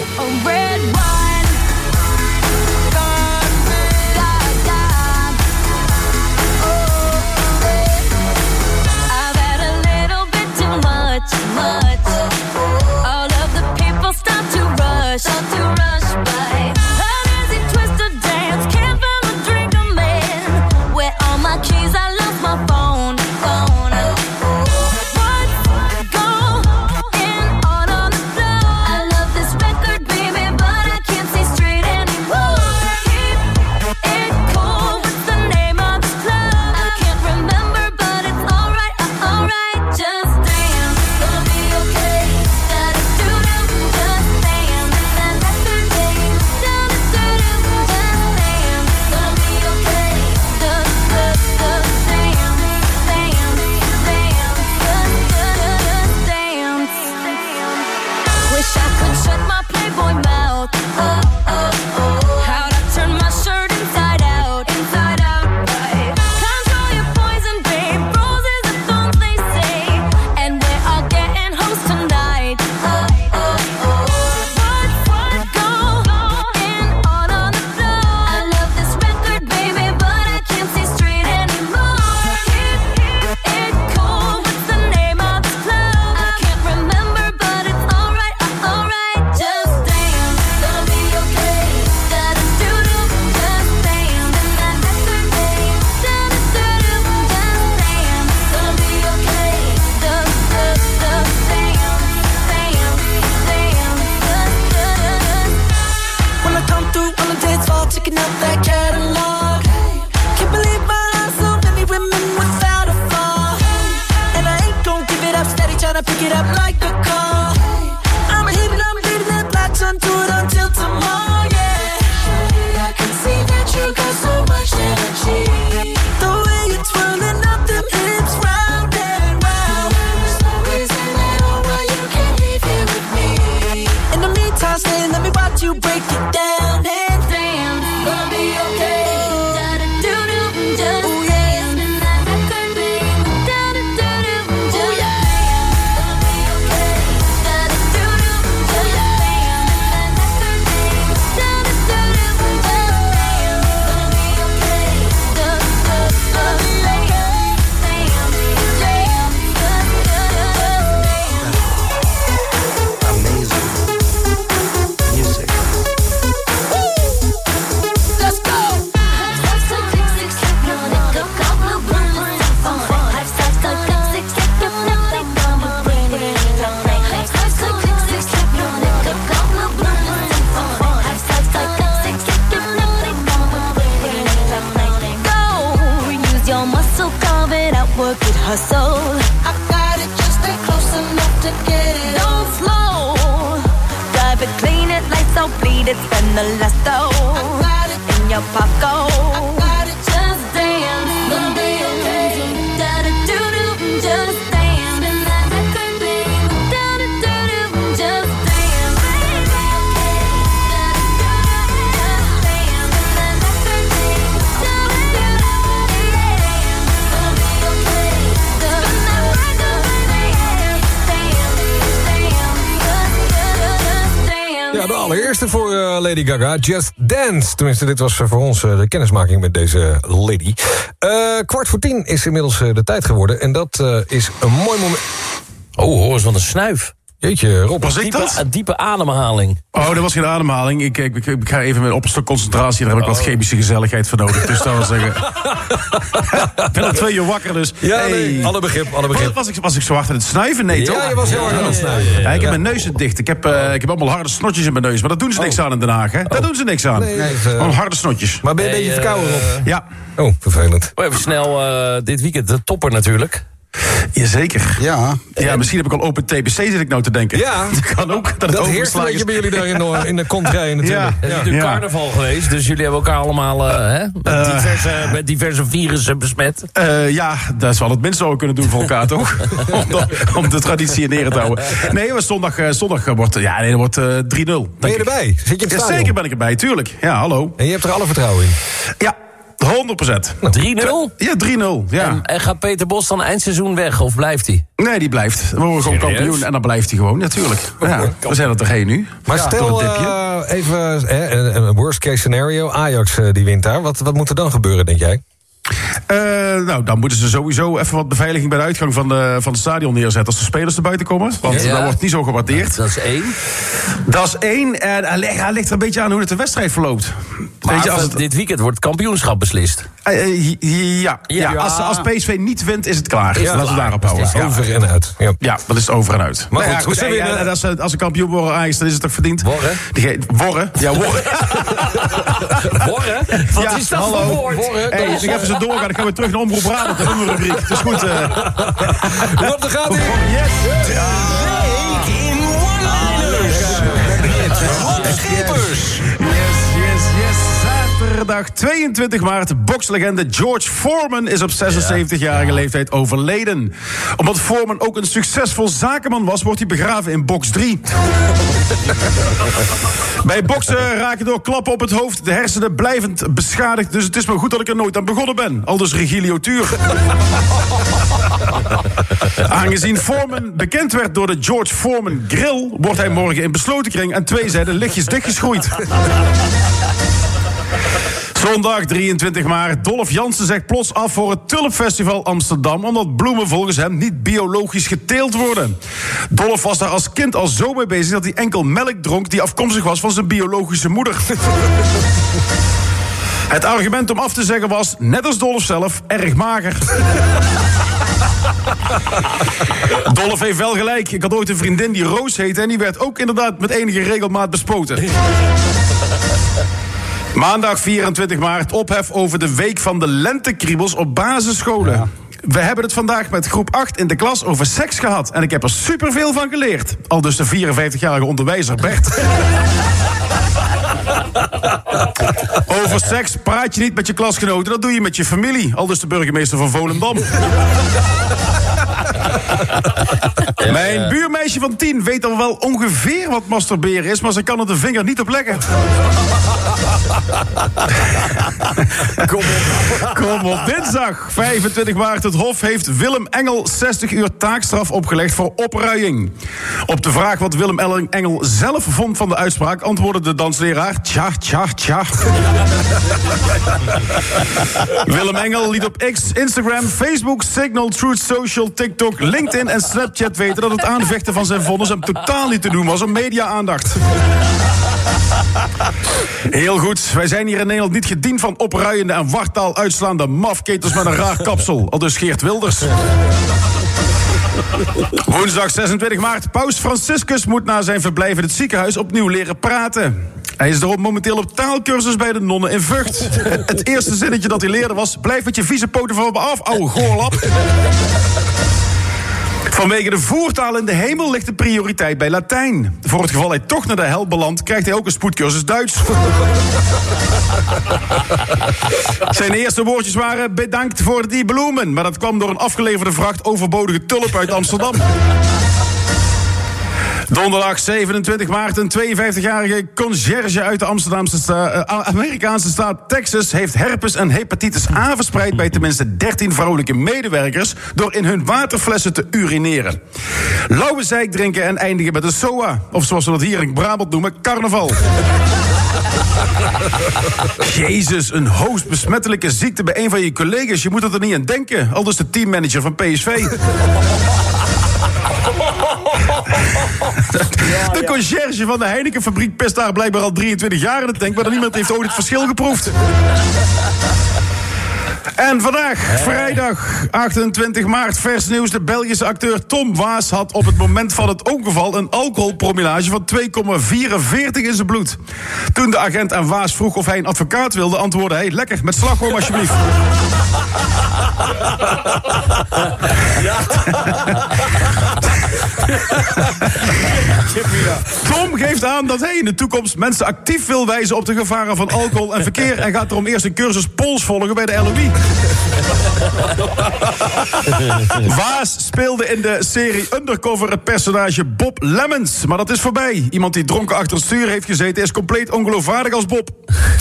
Much. All of the people start to rush, start to rush by. Uneasy twisted dance, can't find a drink I'm in. Where all my keys, I lost my phone, phone. What's going on on the floor? I love this record, baby, but I can't see straight anymore. Keep it cool, what's the name of this club? I can't remember, but it's alright, uh, alright, just dance. Gonna be okay. Wish I could shut my Playboy mouth. Oh, oh, oh. How'd I turn my shirt inside out, inside out, right? Control your poison, babe. Roses are thorns, they say. And we're all getting hoes tonight. Oh, oh, oh. What's, what's going on on the floor? I love this record, baby, but I can't see straight anymore. Keep it cool, what's the name of this club? I can't remember, but it's alright, uh, alright, just dance. Gonna be okay. Da-da-doo-doo, just dance. And that record, babe. Da-da-doo-doo, just dance. Gonna be okay. Da-da-da-da, dance, dance, dance, da-da-da-da. When I come through on the dance floor, checking out that catalog. Can't believe my eyes, so many women without a flaw. And I ain't gon' give it up, steady tryna pick it up like a call. I'ma hit it, I'm leaving it, latch onto it until tomorrow, yeah. I can see that you got so much energy. The way you're twirling up them hips round and round. Slow isn't it over, you can't leave here with me. In the meantime, stay, let me watch you break it down and dance. Gonna be okay. Da-da-doo-doo, just dance. And that record, babe. Da-da-doo-doo, just dance. Gonna be okay. Da-da-doo-doo, just dance. And that record, babe. Da-da-doo-doo, just dance. Gonna be okay. Da-da-da-da, dance, dance, dance. Amazing music. Let's go. Have some six, six, hypnotic, a couple of blues, some fun. Have some six, six, hypnotic, come on, bring it on. Have some six, six, hypnotic, a couple of blues, some fun. Have some six, six, hypnotic, come on, bring it on. Go, use your muscle, carve it out, work it, hustle. I got it, just stay close enough to get it. Don't slow. Drive it, clean it, lights out, bleed it, spend the last dough. I got it in your pocket. I got it, just dance. Gonna be okay. Da-da-doo-doo, just dance. And that record, babe. Da-da-doo-doo, just dance. Baby, okay. Da-da-doo-doo, just dance. And that record, babe. Da-da-doo-doo, dance. Gonna be okay. Spin that record, baby. Dance, dance, dance. Ja, de allereerste voor uh, Lady Gaga, Just Dance. Tenminste, dit was uh, voor ons uh, de kennismaking met deze lady. Uh, kwart voor tien is inmiddels uh, de tijd geworden. En dat uh, is een mooi moment. Oh, hoor eens, wat een snuif. Jeetje, Rob. Was ik diepe, dat? Een diepe ademhaling. Oh, dat was geen ademhaling. Ik, ik, ik, ik ga even met opperste concentratie. Daar heb ik wat Oh. chemische gezelligheid voor nodig. Dus dat wil zeggen... ik ben al twee uur wakker, dus... Ja, hey. nee, alle begrip, alle begrip. Was, was, ik, was ik zo hard aan het snuiven? Nee, toch? Ja, je was heel hard aan het snuiven. Ja, ik heb mijn neus dicht. Ik heb, uh, ik heb allemaal harde snotjes in mijn neus. Maar daar doen ze niks aan in Den Haag, hè? Daar doen ze niks aan. Nee, nee, uh, Allemaal harde snotjes. Maar ben je een Hey, beetje verkouden, Rob? uh, Ja. Oh, vervelend. Oh, even snel uh, dit weekend, de topper natuurlijk. Jazeker. Ja. Ja, misschien heb ik al open T B C, zit ik nou te denken. Ja. Dat kan ook. Dat, het Dat heerst een overgeslagen beetje is. bij jullie daar in de, in de kont rijden natuurlijk. Het is Ja. natuurlijk Ja. carnaval geweest, dus jullie hebben elkaar allemaal uh, hè, met, Uh. diverse, met diverse virussen besmet. Uh, ja, dat is wel het minste wat we kunnen doen voor elkaar, toch? om, de, om de traditie in ere te houden. Nee, maar zondag, uh, zondag wordt, ja, nee, dat wordt uh, drie nul. Ben je erbij? Zit je in het Ja, stadion? zeker ben ik erbij, tuurlijk. Ja, hallo. En je hebt er alle vertrouwen in? Ja, honderd procent. drie nul? Ja, drie nul. Ja. En, en gaat Peter Bos dan eindseizoen weg, of blijft hij? Nee, die blijft. We worden gewoon Serieus? kampioen en dan blijft hij gewoon, natuurlijk. Ja, we zijn er toch heen nu. Maar Ja, stel door een dipje. uh, even eh, een, een worst case scenario. Ajax uh, die wint daar. Wat, wat moet er dan gebeuren, denk jij? Uh, nou, dan moeten ze sowieso even wat beveiliging bij de uitgang van, de, van het stadion neerzetten als de spelers er buiten komen. Want Ja. dat wordt niet zo gewaardeerd. Dat is één. Dat is één. En hij ligt, hij ligt er een beetje aan hoe het de wedstrijd verloopt. Maar Weet je, als het, dit weekend wordt het kampioenschap beslist. uh, uh, ja, ja. Ja. Als, als P S V niet wint, is het klaar. Is het Laten we klaar. daarop houden. Is het Ja. Over en uit. Ja. Ja, dat is het over en uit. Maar Nou goed, ja, goed ze hey, winnen. en als, ze, als ze kampioen worden, Ajax, dan is het toch verdiend. Worren? Die, worren? Ja, worren. Worren? Wat Ja, is dat hallo. voor woord? Worren, Hey, als ik even zo doorga, dan gaan we terug naar Omroep Brabant. De rubriek. Het is goed. Uh... Rob, daar gaat hij. Yes. Ja. in one-liners. Rob Schippers. Yes, yes, yes. Zaterdag tweeëntwintig maart. Bokslegende George Foreman is op zesenzeventigjarige leeftijd overleden. Omdat Foreman ook een succesvol zakenman was, wordt hij begraven in box drie. Bij boksen raken door klappen op het hoofd de hersenen blijvend beschadigd. Dus het is maar goed dat ik er nooit aan begonnen ben. Aldus Regilio Tuur. Aangezien Foreman bekend werd door de George Foreman Grill, wordt hij morgen in besloten kring aan twee zijden lichtjes dichtgeschroeid. Zondag drieëntwintig maart. Dolph Jansen zegt plots af voor het Tulpfestival Amsterdam, omdat bloemen volgens hem niet biologisch geteeld worden. Dolph was daar als kind al zo mee bezig dat hij enkel melk dronk die afkomstig was van zijn biologische moeder. Het argument om af te zeggen was, net als Dolph zelf, erg mager. Dolph heeft wel gelijk. Ik had ooit een vriendin die Roos heette en die werd ook inderdaad met enige regelmaat bespoten. Maandag vierentwintig maart, ophef over de week van de lentekriebels op basisscholen. Ja. We hebben het vandaag met groep acht in de klas over seks gehad. En ik heb er superveel van geleerd. Al dus de vierenvijftigjarige onderwijzer Bert. Over seks praat je niet met je klasgenoten, dat doe je met je familie. Al dus de burgemeester van Volendam. Mijn buurmeisje van tien weet al wel ongeveer wat masturberen is, maar ze kan er de vinger niet op leggen. Kom op. Kom op dinsdag vijfentwintig maart. Het Hof heeft Willem Engel zestig uur taakstraf opgelegd voor opruiing. Op de vraag wat Willem Engel zelf vond van de uitspraak antwoordde de dansleraar: tja, tja, tja. Willem Engel liet op X, Instagram, Facebook, Signal, Truth Social, TikTok, LinkedIn en Snapchat weten dat het aanvechten van zijn vonnis hem totaal niet te doen was om media-aandacht. Heel goed, wij zijn hier in Nederland niet gediend van opruiende en wartaal uitslaande mafketels met een raar kapsel. Aldus Geert Wilders. Woensdag zesentwintig maart. Paus Franciscus moet na zijn verblijf in het ziekenhuis opnieuw leren praten. Hij is daarom momenteel op taalkursus bij de nonnen in Vught. Het eerste zinnetje dat hij leerde was: blijf met je vieze poten van me af, ouwe goorlap. Vanwege de voertaal in de hemel ligt de prioriteit bij Latijn. Voor het geval hij toch naar de hel belandt, krijgt hij ook een spoedcursus Duits. Zijn eerste woordjes waren: bedankt voor die bloemen. Maar dat kwam door een afgeleverde vracht overbodige tulp uit Amsterdam. Donderdag zevenentwintig maart. Een tweeënvijftigjarige conciërge uit de Amsterdamse sta- uh, Amerikaanse staat Texas heeft herpes en hepatitis A verspreid bij tenminste dertien vrouwelijke medewerkers door in hun waterflessen te urineren. Lauwe zeik drinken en eindigen met een S O A. Of zoals we dat hier in Brabant noemen, carnaval. Jezus, een hoogst besmettelijke ziekte bij een van je collega's. Je moet het er niet aan denken. Aldus de teammanager van P S V. De conciërge van de Heinekenfabriek pist daar blijkbaar al drieëntwintig jaar in de tank, maar dan niemand heeft ooit het verschil geproefd. En vandaag, vrijdag achtentwintig maart, vers nieuws. De Belgische acteur Tom Waas had op het moment van het ongeval een alcoholpromillage van twee komma vierenveertig in zijn bloed. Toen de agent aan Waas vroeg of hij een advocaat wilde, antwoordde hij: lekker, met slagroom alsjeblieft. Ja. Tom geeft aan dat hij in de toekomst mensen actief wil wijzen op de gevaren van alcohol en verkeer en gaat erom eerst een cursus Pools volgen bij de L O I. Waas speelde in de serie Undercover het personage Bob Lemmens, maar dat is voorbij. Iemand die dronken achter het stuur heeft gezeten is compleet ongeloofwaardig als Bob.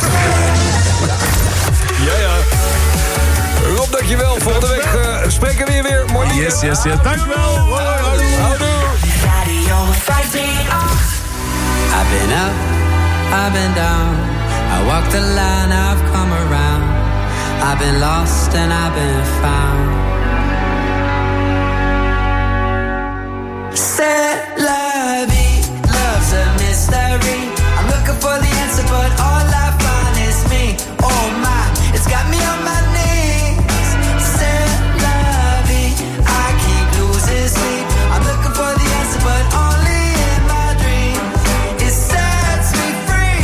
Ja, ja. Rob, dankjewel. Volgende week uh, spreken we weer weer. Mooi. Yes, yes, yes. Dankjewel. Hoi, hoi. Houdoe. Radio vijf drie acht. I've been up, I've been down. I walked the line, I've come around. I've been lost and I've been found. C'est la vie, love's a mystery. I'm looking for the answer, but all I find is me. Oh my, it's got me on my knees. C'est la vie, I keep losing sleep. I'm looking for the answer, but only in my dreams. It sets me free.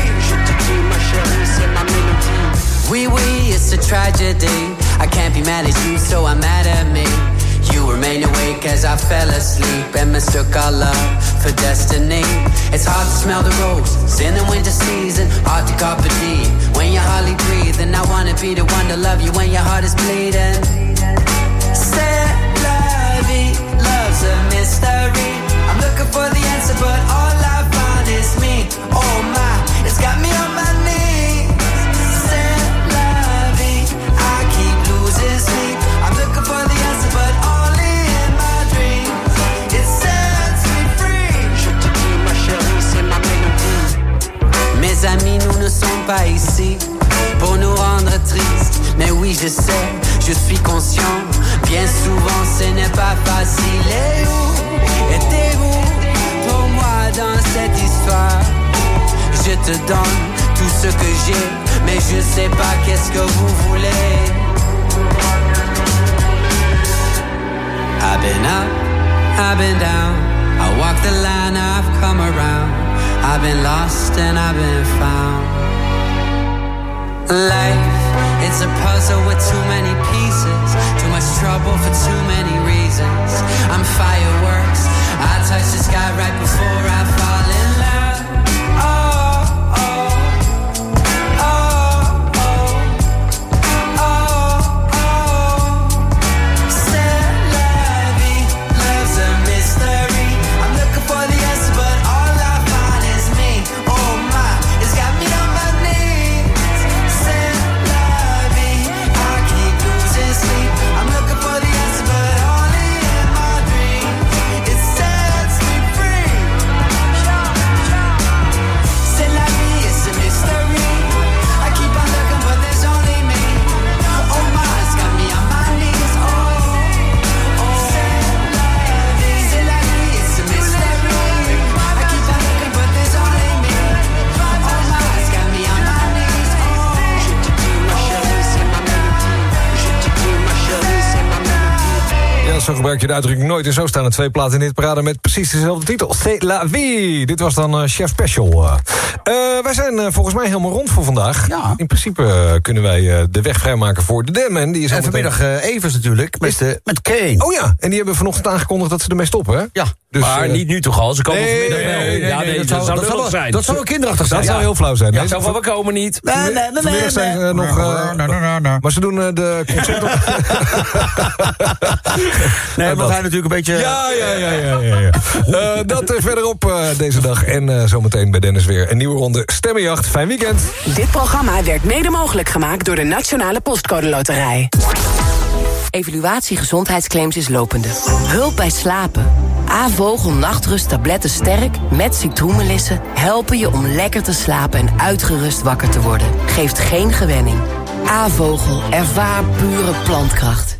Oui, oui, it's a tragedy. I can't be mad at you, so I'm mad at me. You remain awake as I fell asleep and mistook our love for destiny. It's hard to smell the roses in the winter season, hard to carpe diem when you're hardly breathing. I wanna be the one to love you when your heart is bleeding. C'est la vie, love's a mystery. I'm looking for the answer, but all I find is me. Oh my, it's got me on my knees. C'est la vie, I keep losing sleep. I'm looking for the answer, but only in my dreams. It sets me free. Je te dis, ma chérie, c'est ma mélodie. Mes amis, nous ne sommes pas ici pour nous rendre tristes. Mais oui, je sais, je suis conscient. Bien souvent, ce n'est pas facile. Et où étiez-vous pour moi dans cette histoire? Je te donne tout ce que j'ai, mais je sais pas qu'est-ce que vous voulez. I've been up, I've been down. I walk the line, I've come around. I've been lost and I've been found. Life, it's a puzzle with too many pieces. Too much trouble for too many reasons. I'm fireworks, I touch the sky right before I fall in love. Oh, oh, oh, oh, oh, oh. C'est la vie, love's a mystery. I'm looking for the answer, but all I find is me. Oh my, it's got me on my knees. C'est la vie, I keep losing sleep. I'm looking for the answer, but only in my dreams. It sets me free. C'est la vie, it's a mystery. I keep on looking, but there's only me. Oh my, it's got me on my knees. Oh, oh. C'est la vie, c'est la vie, it's a mystery. I keep on looking, but there's only me. Oh my, it's got me on my knees. Oh, je te dis, ma chérie, c'est ma mélodie. Je te dis, ma chérie, c'est ma mélodie. Ja, zo gebruik je de uitdrukking nooit. En zo staan er twee platen in dit parade met precies dezelfde titel. C'est la vie. Dit was dan uh, Chef Special. Uh, uh, wij zijn uh, volgens mij helemaal rond voor vandaag. Ja. In principe uh, kunnen wij uh, de weg vrijmaken voor de Deadman. Die is En vanmiddag uh, Evers natuurlijk, met, uh, met Kane. Oh ja, en die hebben vanochtend aangekondigd dat ze ermee stoppen, hè? Ja. Dus, maar uh, niet nu toch al, ze komen nee, vanmiddag wel. nee, nee, ja, nee, nee, dat, dat, zou dat, lullig zou, zijn. Dat zou wel kinderachtig zijn. Dat ja. zou heel flauw zijn. Ja, Nee, zo van, we komen niet. Nee, nee, nee, vanmiddag zijn ze nog... Uh, maar ze doen uh, de concert op... Nee, want hij natuurlijk een beetje... Ja, ja, ja, ja, ja, ja. Uh, dat uh, verderop uh, deze dag. En uh, zometeen bij Dennis weer een nieuwe ronde Stemmenjacht. Fijn weekend. Dit programma werd mede mogelijk gemaakt door de Nationale Postcode Loterij. Evaluatie gezondheidsclaims is lopende. Hulp bij slapen. A-vogel nachtrust tabletten sterk met citroenmelissen helpen je om lekker te slapen en uitgerust wakker te worden. Geeft geen gewenning. A-vogel, ervaar pure plantkracht.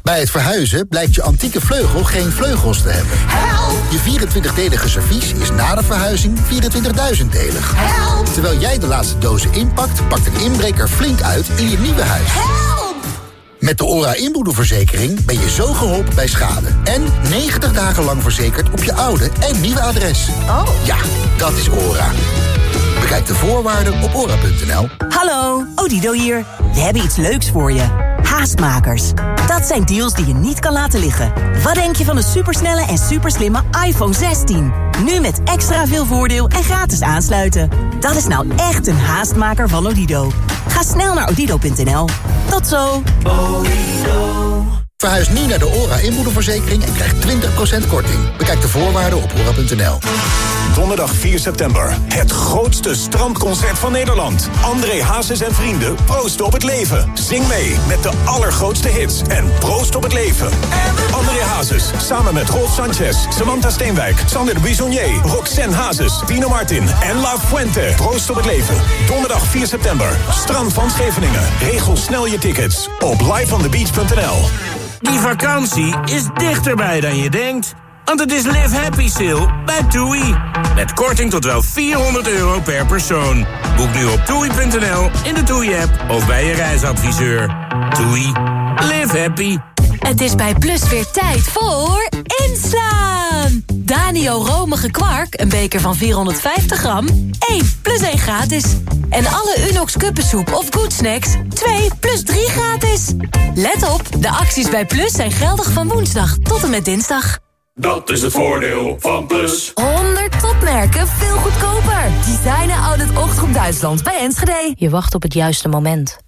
Bij het verhuizen blijkt je antieke vleugel geen vleugels te hebben. Help! Je vierentwintig-delige servies is na de verhuizing vierentwintigduizend-delig. Help! Terwijl jij de laatste dozen inpakt, pakt een inbreker flink uit in je nieuwe huis. Help! Met de OHRA inboedelverzekering ben je zo geholpen bij schade. En negentig dagen lang verzekerd op je oude en nieuwe adres. Oh. Ja, dat is OHRA. Bekijk de voorwaarden op ora punt n l. Hallo, Odido hier. We hebben iets leuks voor je. Haastmakers. Dat zijn deals die je niet kan laten liggen. Wat denk je van een supersnelle en superslimme iPhone zestien? Nu met extra veel voordeel en gratis aansluiten. Dat is nou echt een haastmaker van Odido. Ga snel naar odido punt n l. Tot zo. Odido. Verhuis nu naar de OHRA inboedelverzekering en krijg twintig procent korting. Bekijk de voorwaarden op ora punt n l. Donderdag vier september. Het grootste strandconcert van Nederland. André Hazes en vrienden proosten op het leven. Zing mee met de allergrootste hits en proost op het leven. André Hazes samen met Rolf Sanchez, Samantha Steenwijk, Sander de Bisonnier, Roxanne Hazes, Pino Martin en La Fuente. Proost op het leven. Donderdag vier september. Strand van Scheveningen. Regel snel je tickets op live on the beach punt n l. Die vakantie is dichterbij dan je denkt. Want het is Live Happy Sale bij TUI. Met korting tot wel vierhonderd euro per persoon. Boek nu op toei punt n l, in de TUI-app of bij je reisadviseur. TUI. Live happy. Het is bij Plus weer tijd voor inslaan. Danio romige kwark, een beker van vierhonderdvijftig gram. één plus één gratis. En alle Unox kuppensoep of Good Snacks, twee plus drie gratis. Let op, de acties bij Plus zijn geldig van woensdag tot en met dinsdag. Dat is het voordeel van Plus. honderd topmerken, veel goedkoper. Design en Outlet Ochtgroep Duitsland bij Enschede. Je wacht op het juiste moment.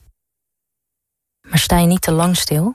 Maar sta je niet te lang stil?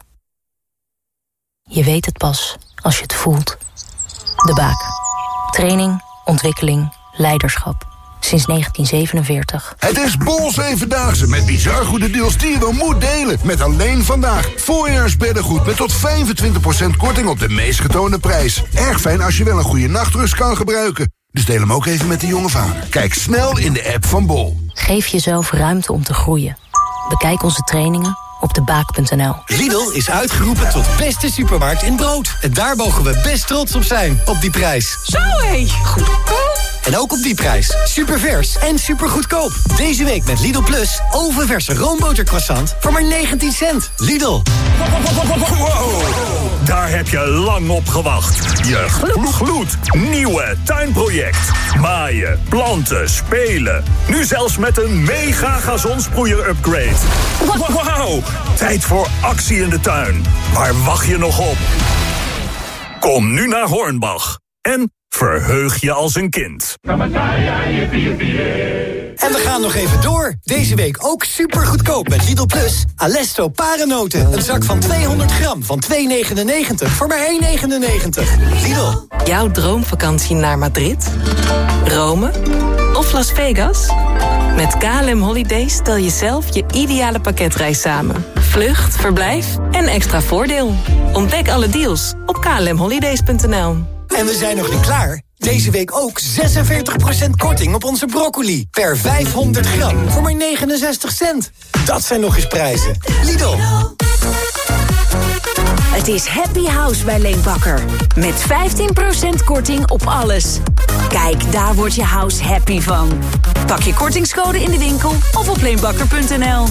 Je weet het pas als je het voelt. De Baak. Training, ontwikkeling, leiderschap. Sinds negentien zevenenveertig. Het is Bol Zevendaagse met bizar goede deals die je wel moet delen. Met alleen vandaag voorjaarsbeddengoed met tot vijfentwintig procent korting op de meest getoonde prijs. Erg fijn als je wel een goede nachtrust kan gebruiken. Dus deel hem ook even met de jonge vader. Kijk snel in de app van Bol. Geef jezelf ruimte om te groeien. Bekijk onze trainingen op de baak punt n l. Lidl is uitgeroepen tot beste supermarkt in brood. En daar mogen we best trots op zijn, op die prijs. Zo hé, goedkoop. En ook op die prijs. Supervers en supergoedkoop. Deze week met Lidl Plus ovenverse roombotercroissant voor maar negentien cent. Lidl. Wow, daar heb je lang op gewacht. Je glo- gloed nieuwe tuinproject. Maaien, planten, spelen. Nu zelfs met een mega gazonsproeier upgrade. Wauw, tijd voor actie in de tuin. Waar wacht je nog op? Kom nu naar Hornbach. En verheug je als een kind. En we gaan nog even door. Deze week ook super goedkoop met Lidl Plus. Alesto parenoten. Een zak van tweehonderd gram van twee negenennegentig voor maar één negenennegentig. Lidl. Jouw droomvakantie naar Madrid? Rome? Of Las Vegas? Met K L M Holidays stel je zelf je ideale pakketreis samen. Vlucht, verblijf en extra voordeel. Ontdek alle deals op k l m holidays punt n l. En we zijn nog niet klaar. Deze week ook zesenveertig procent korting op onze broccoli. Per vijfhonderd gram voor maar negenenzestig cent. Dat zijn nog eens prijzen. Lidl. Het is Happy House bij Leenbakker. Met vijftien procent korting op alles. Kijk, daar wordt je house happy van. Pak je kortingscode in de winkel of op leenbakker punt n l.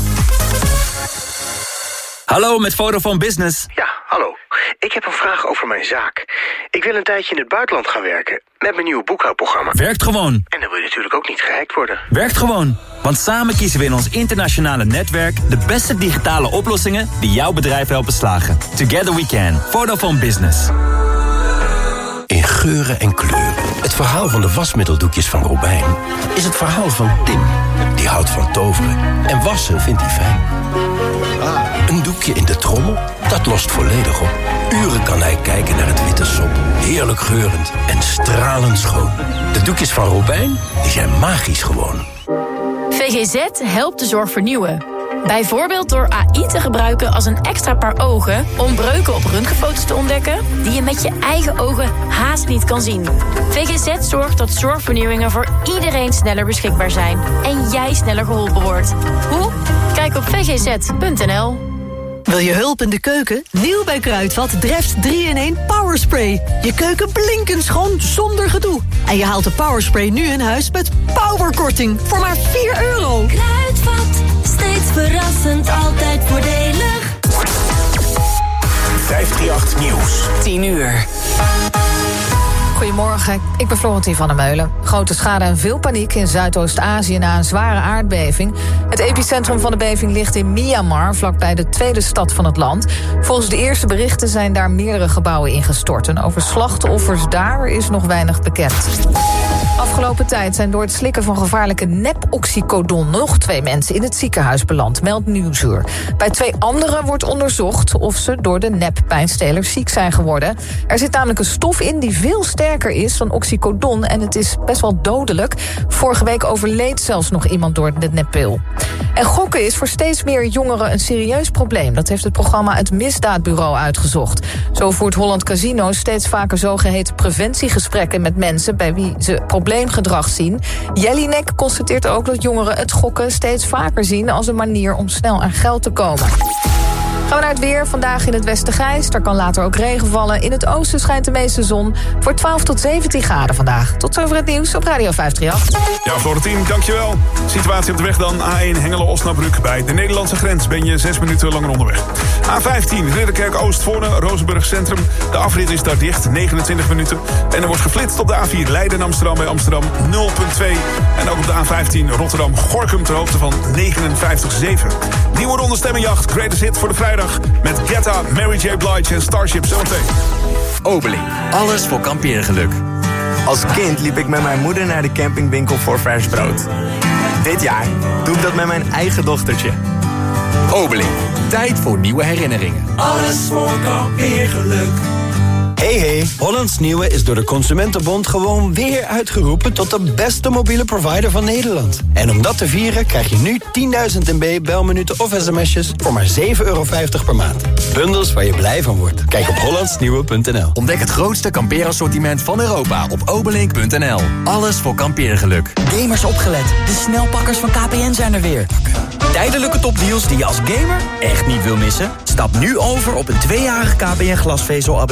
Hallo, met Vodafone Business. Ja, hallo. Ik heb een vraag over mijn zaak. Ik wil een tijdje in het buitenland gaan werken. Met mijn nieuwe boekhoudprogramma. Werkt gewoon. En dan wil je natuurlijk ook niet gehackt worden. Werkt gewoon. Want samen kiezen we in ons internationale netwerk de beste digitale oplossingen die jouw bedrijf helpen slagen. Together we can. Vodafone Business. In geuren en kleuren. Het verhaal van de wasmiddeldoekjes van Robijn is het verhaal van Tim. Die houdt van toveren. En wassen vindt hij fijn. Een doekje in de trommel, dat lost volledig op. Uren kan hij kijken naar het witte sop. Heerlijk geurend en stralend schoon. De doekjes van Robijn, die zijn magisch gewoon. V G Z helpt de zorg vernieuwen. Bijvoorbeeld door A I te gebruiken als een extra paar ogen om breuken op röntgenfoto's te ontdekken die je met je eigen ogen haast niet kan zien. V G Z zorgt dat zorgvernieuwingen voor iedereen sneller beschikbaar zijn en jij sneller geholpen wordt. Hoe? Kijk op v g z punt n l. Wil je hulp in de keuken? Nieuw bij Kruidvat Dreft drie in één Powerspray. Je keuken blinkend schoon zonder gedoe. En je haalt de Powerspray nu in huis met powerkorting voor maar vier euro. Kruidvat, steeds verrassend, altijd voordelig. vijfhonderdachttien Nieuws. tien uur. Goedemorgen, ik ben Florentien van der Meulen. Grote schade en veel paniek in Zuidoost-Azië na een zware aardbeving. Het epicentrum van de beving ligt in Myanmar, vlakbij de tweede stad van het land. Volgens de eerste berichten zijn daar meerdere gebouwen ingestort. En over slachtoffers daar is nog weinig bekend. Afgelopen tijd zijn door het slikken van gevaarlijke nep-oxycodon nog twee mensen in het ziekenhuis beland, meldt Nieuwsuur. Bij twee anderen wordt onderzocht of ze door de nep-pijnstelers ziek zijn geworden. Er zit namelijk een stof in die veel sterker is dan oxycodon en het is best wel dodelijk. Vorige week overleed zelfs nog iemand door de neppil. En gokken is voor steeds meer jongeren een serieus probleem. Dat heeft het programma Het Misdaadbureau uitgezocht. Zo voert Holland Casino steeds vaker zogeheten preventiegesprekken met mensen bij wie ze probleemgedrag zien. Jellinek constateert ook dat jongeren het gokken steeds vaker zien als een manier om snel aan geld te komen. Gaan we naar het weer. Vandaag in het westen grijs. Er kan later ook regen vallen. In het oosten schijnt de meeste zon. Voor twaalf tot zeventien graden vandaag. Tot zover het nieuws op Radio vijf drie acht. Ja, Florentien, dankjewel. Situatie op de weg dan. A één Hengelo-Osnabrück. Bij de Nederlandse grens ben je zes minuten langer onderweg. A vijftien Ridderkerk-Oost-Voorne, Rozenburg Centrum. De afrit is daar dicht, negenentwintig minuten. En er wordt geflitst op de A vier Leiden-Amsterdam bij Amsterdam nul komma twee. En ook op de A vijftien Rotterdam-Gorkum ter hoogte van negenenvijftig komma zeven. Nieuwe ronde stemmenjacht. Greatest hit voor de vrijdag. Met Guetta, Mary J. Blige en Starship zometeen. Obeling, alles voor kampeergeluk. Als kind liep ik met mijn moeder naar de campingwinkel voor vers brood. Dit jaar doe ik dat met mijn eigen dochtertje. Obeling, tijd voor nieuwe herinneringen. Alles voor kampeergeluk. Hey hey, Hollands Nieuwe is door de Consumentenbond gewoon weer uitgeroepen tot de beste mobiele provider van Nederland. En om dat te vieren krijg je nu tienduizend M B belminuten of sms'jes voor maar zeven euro vijftig per maand. Bundels waar je blij van wordt. Kijk op hollandsnieuwe punt n l. Ontdek het grootste kampeerassortiment van Europa op obelink punt n l. Alles voor kampeergeluk. Gamers opgelet, de snelpakkers van K P N zijn er weer. Tijdelijke topdeals die je als gamer echt niet wil missen? Stap nu over op een tweejarig K P N glasvezel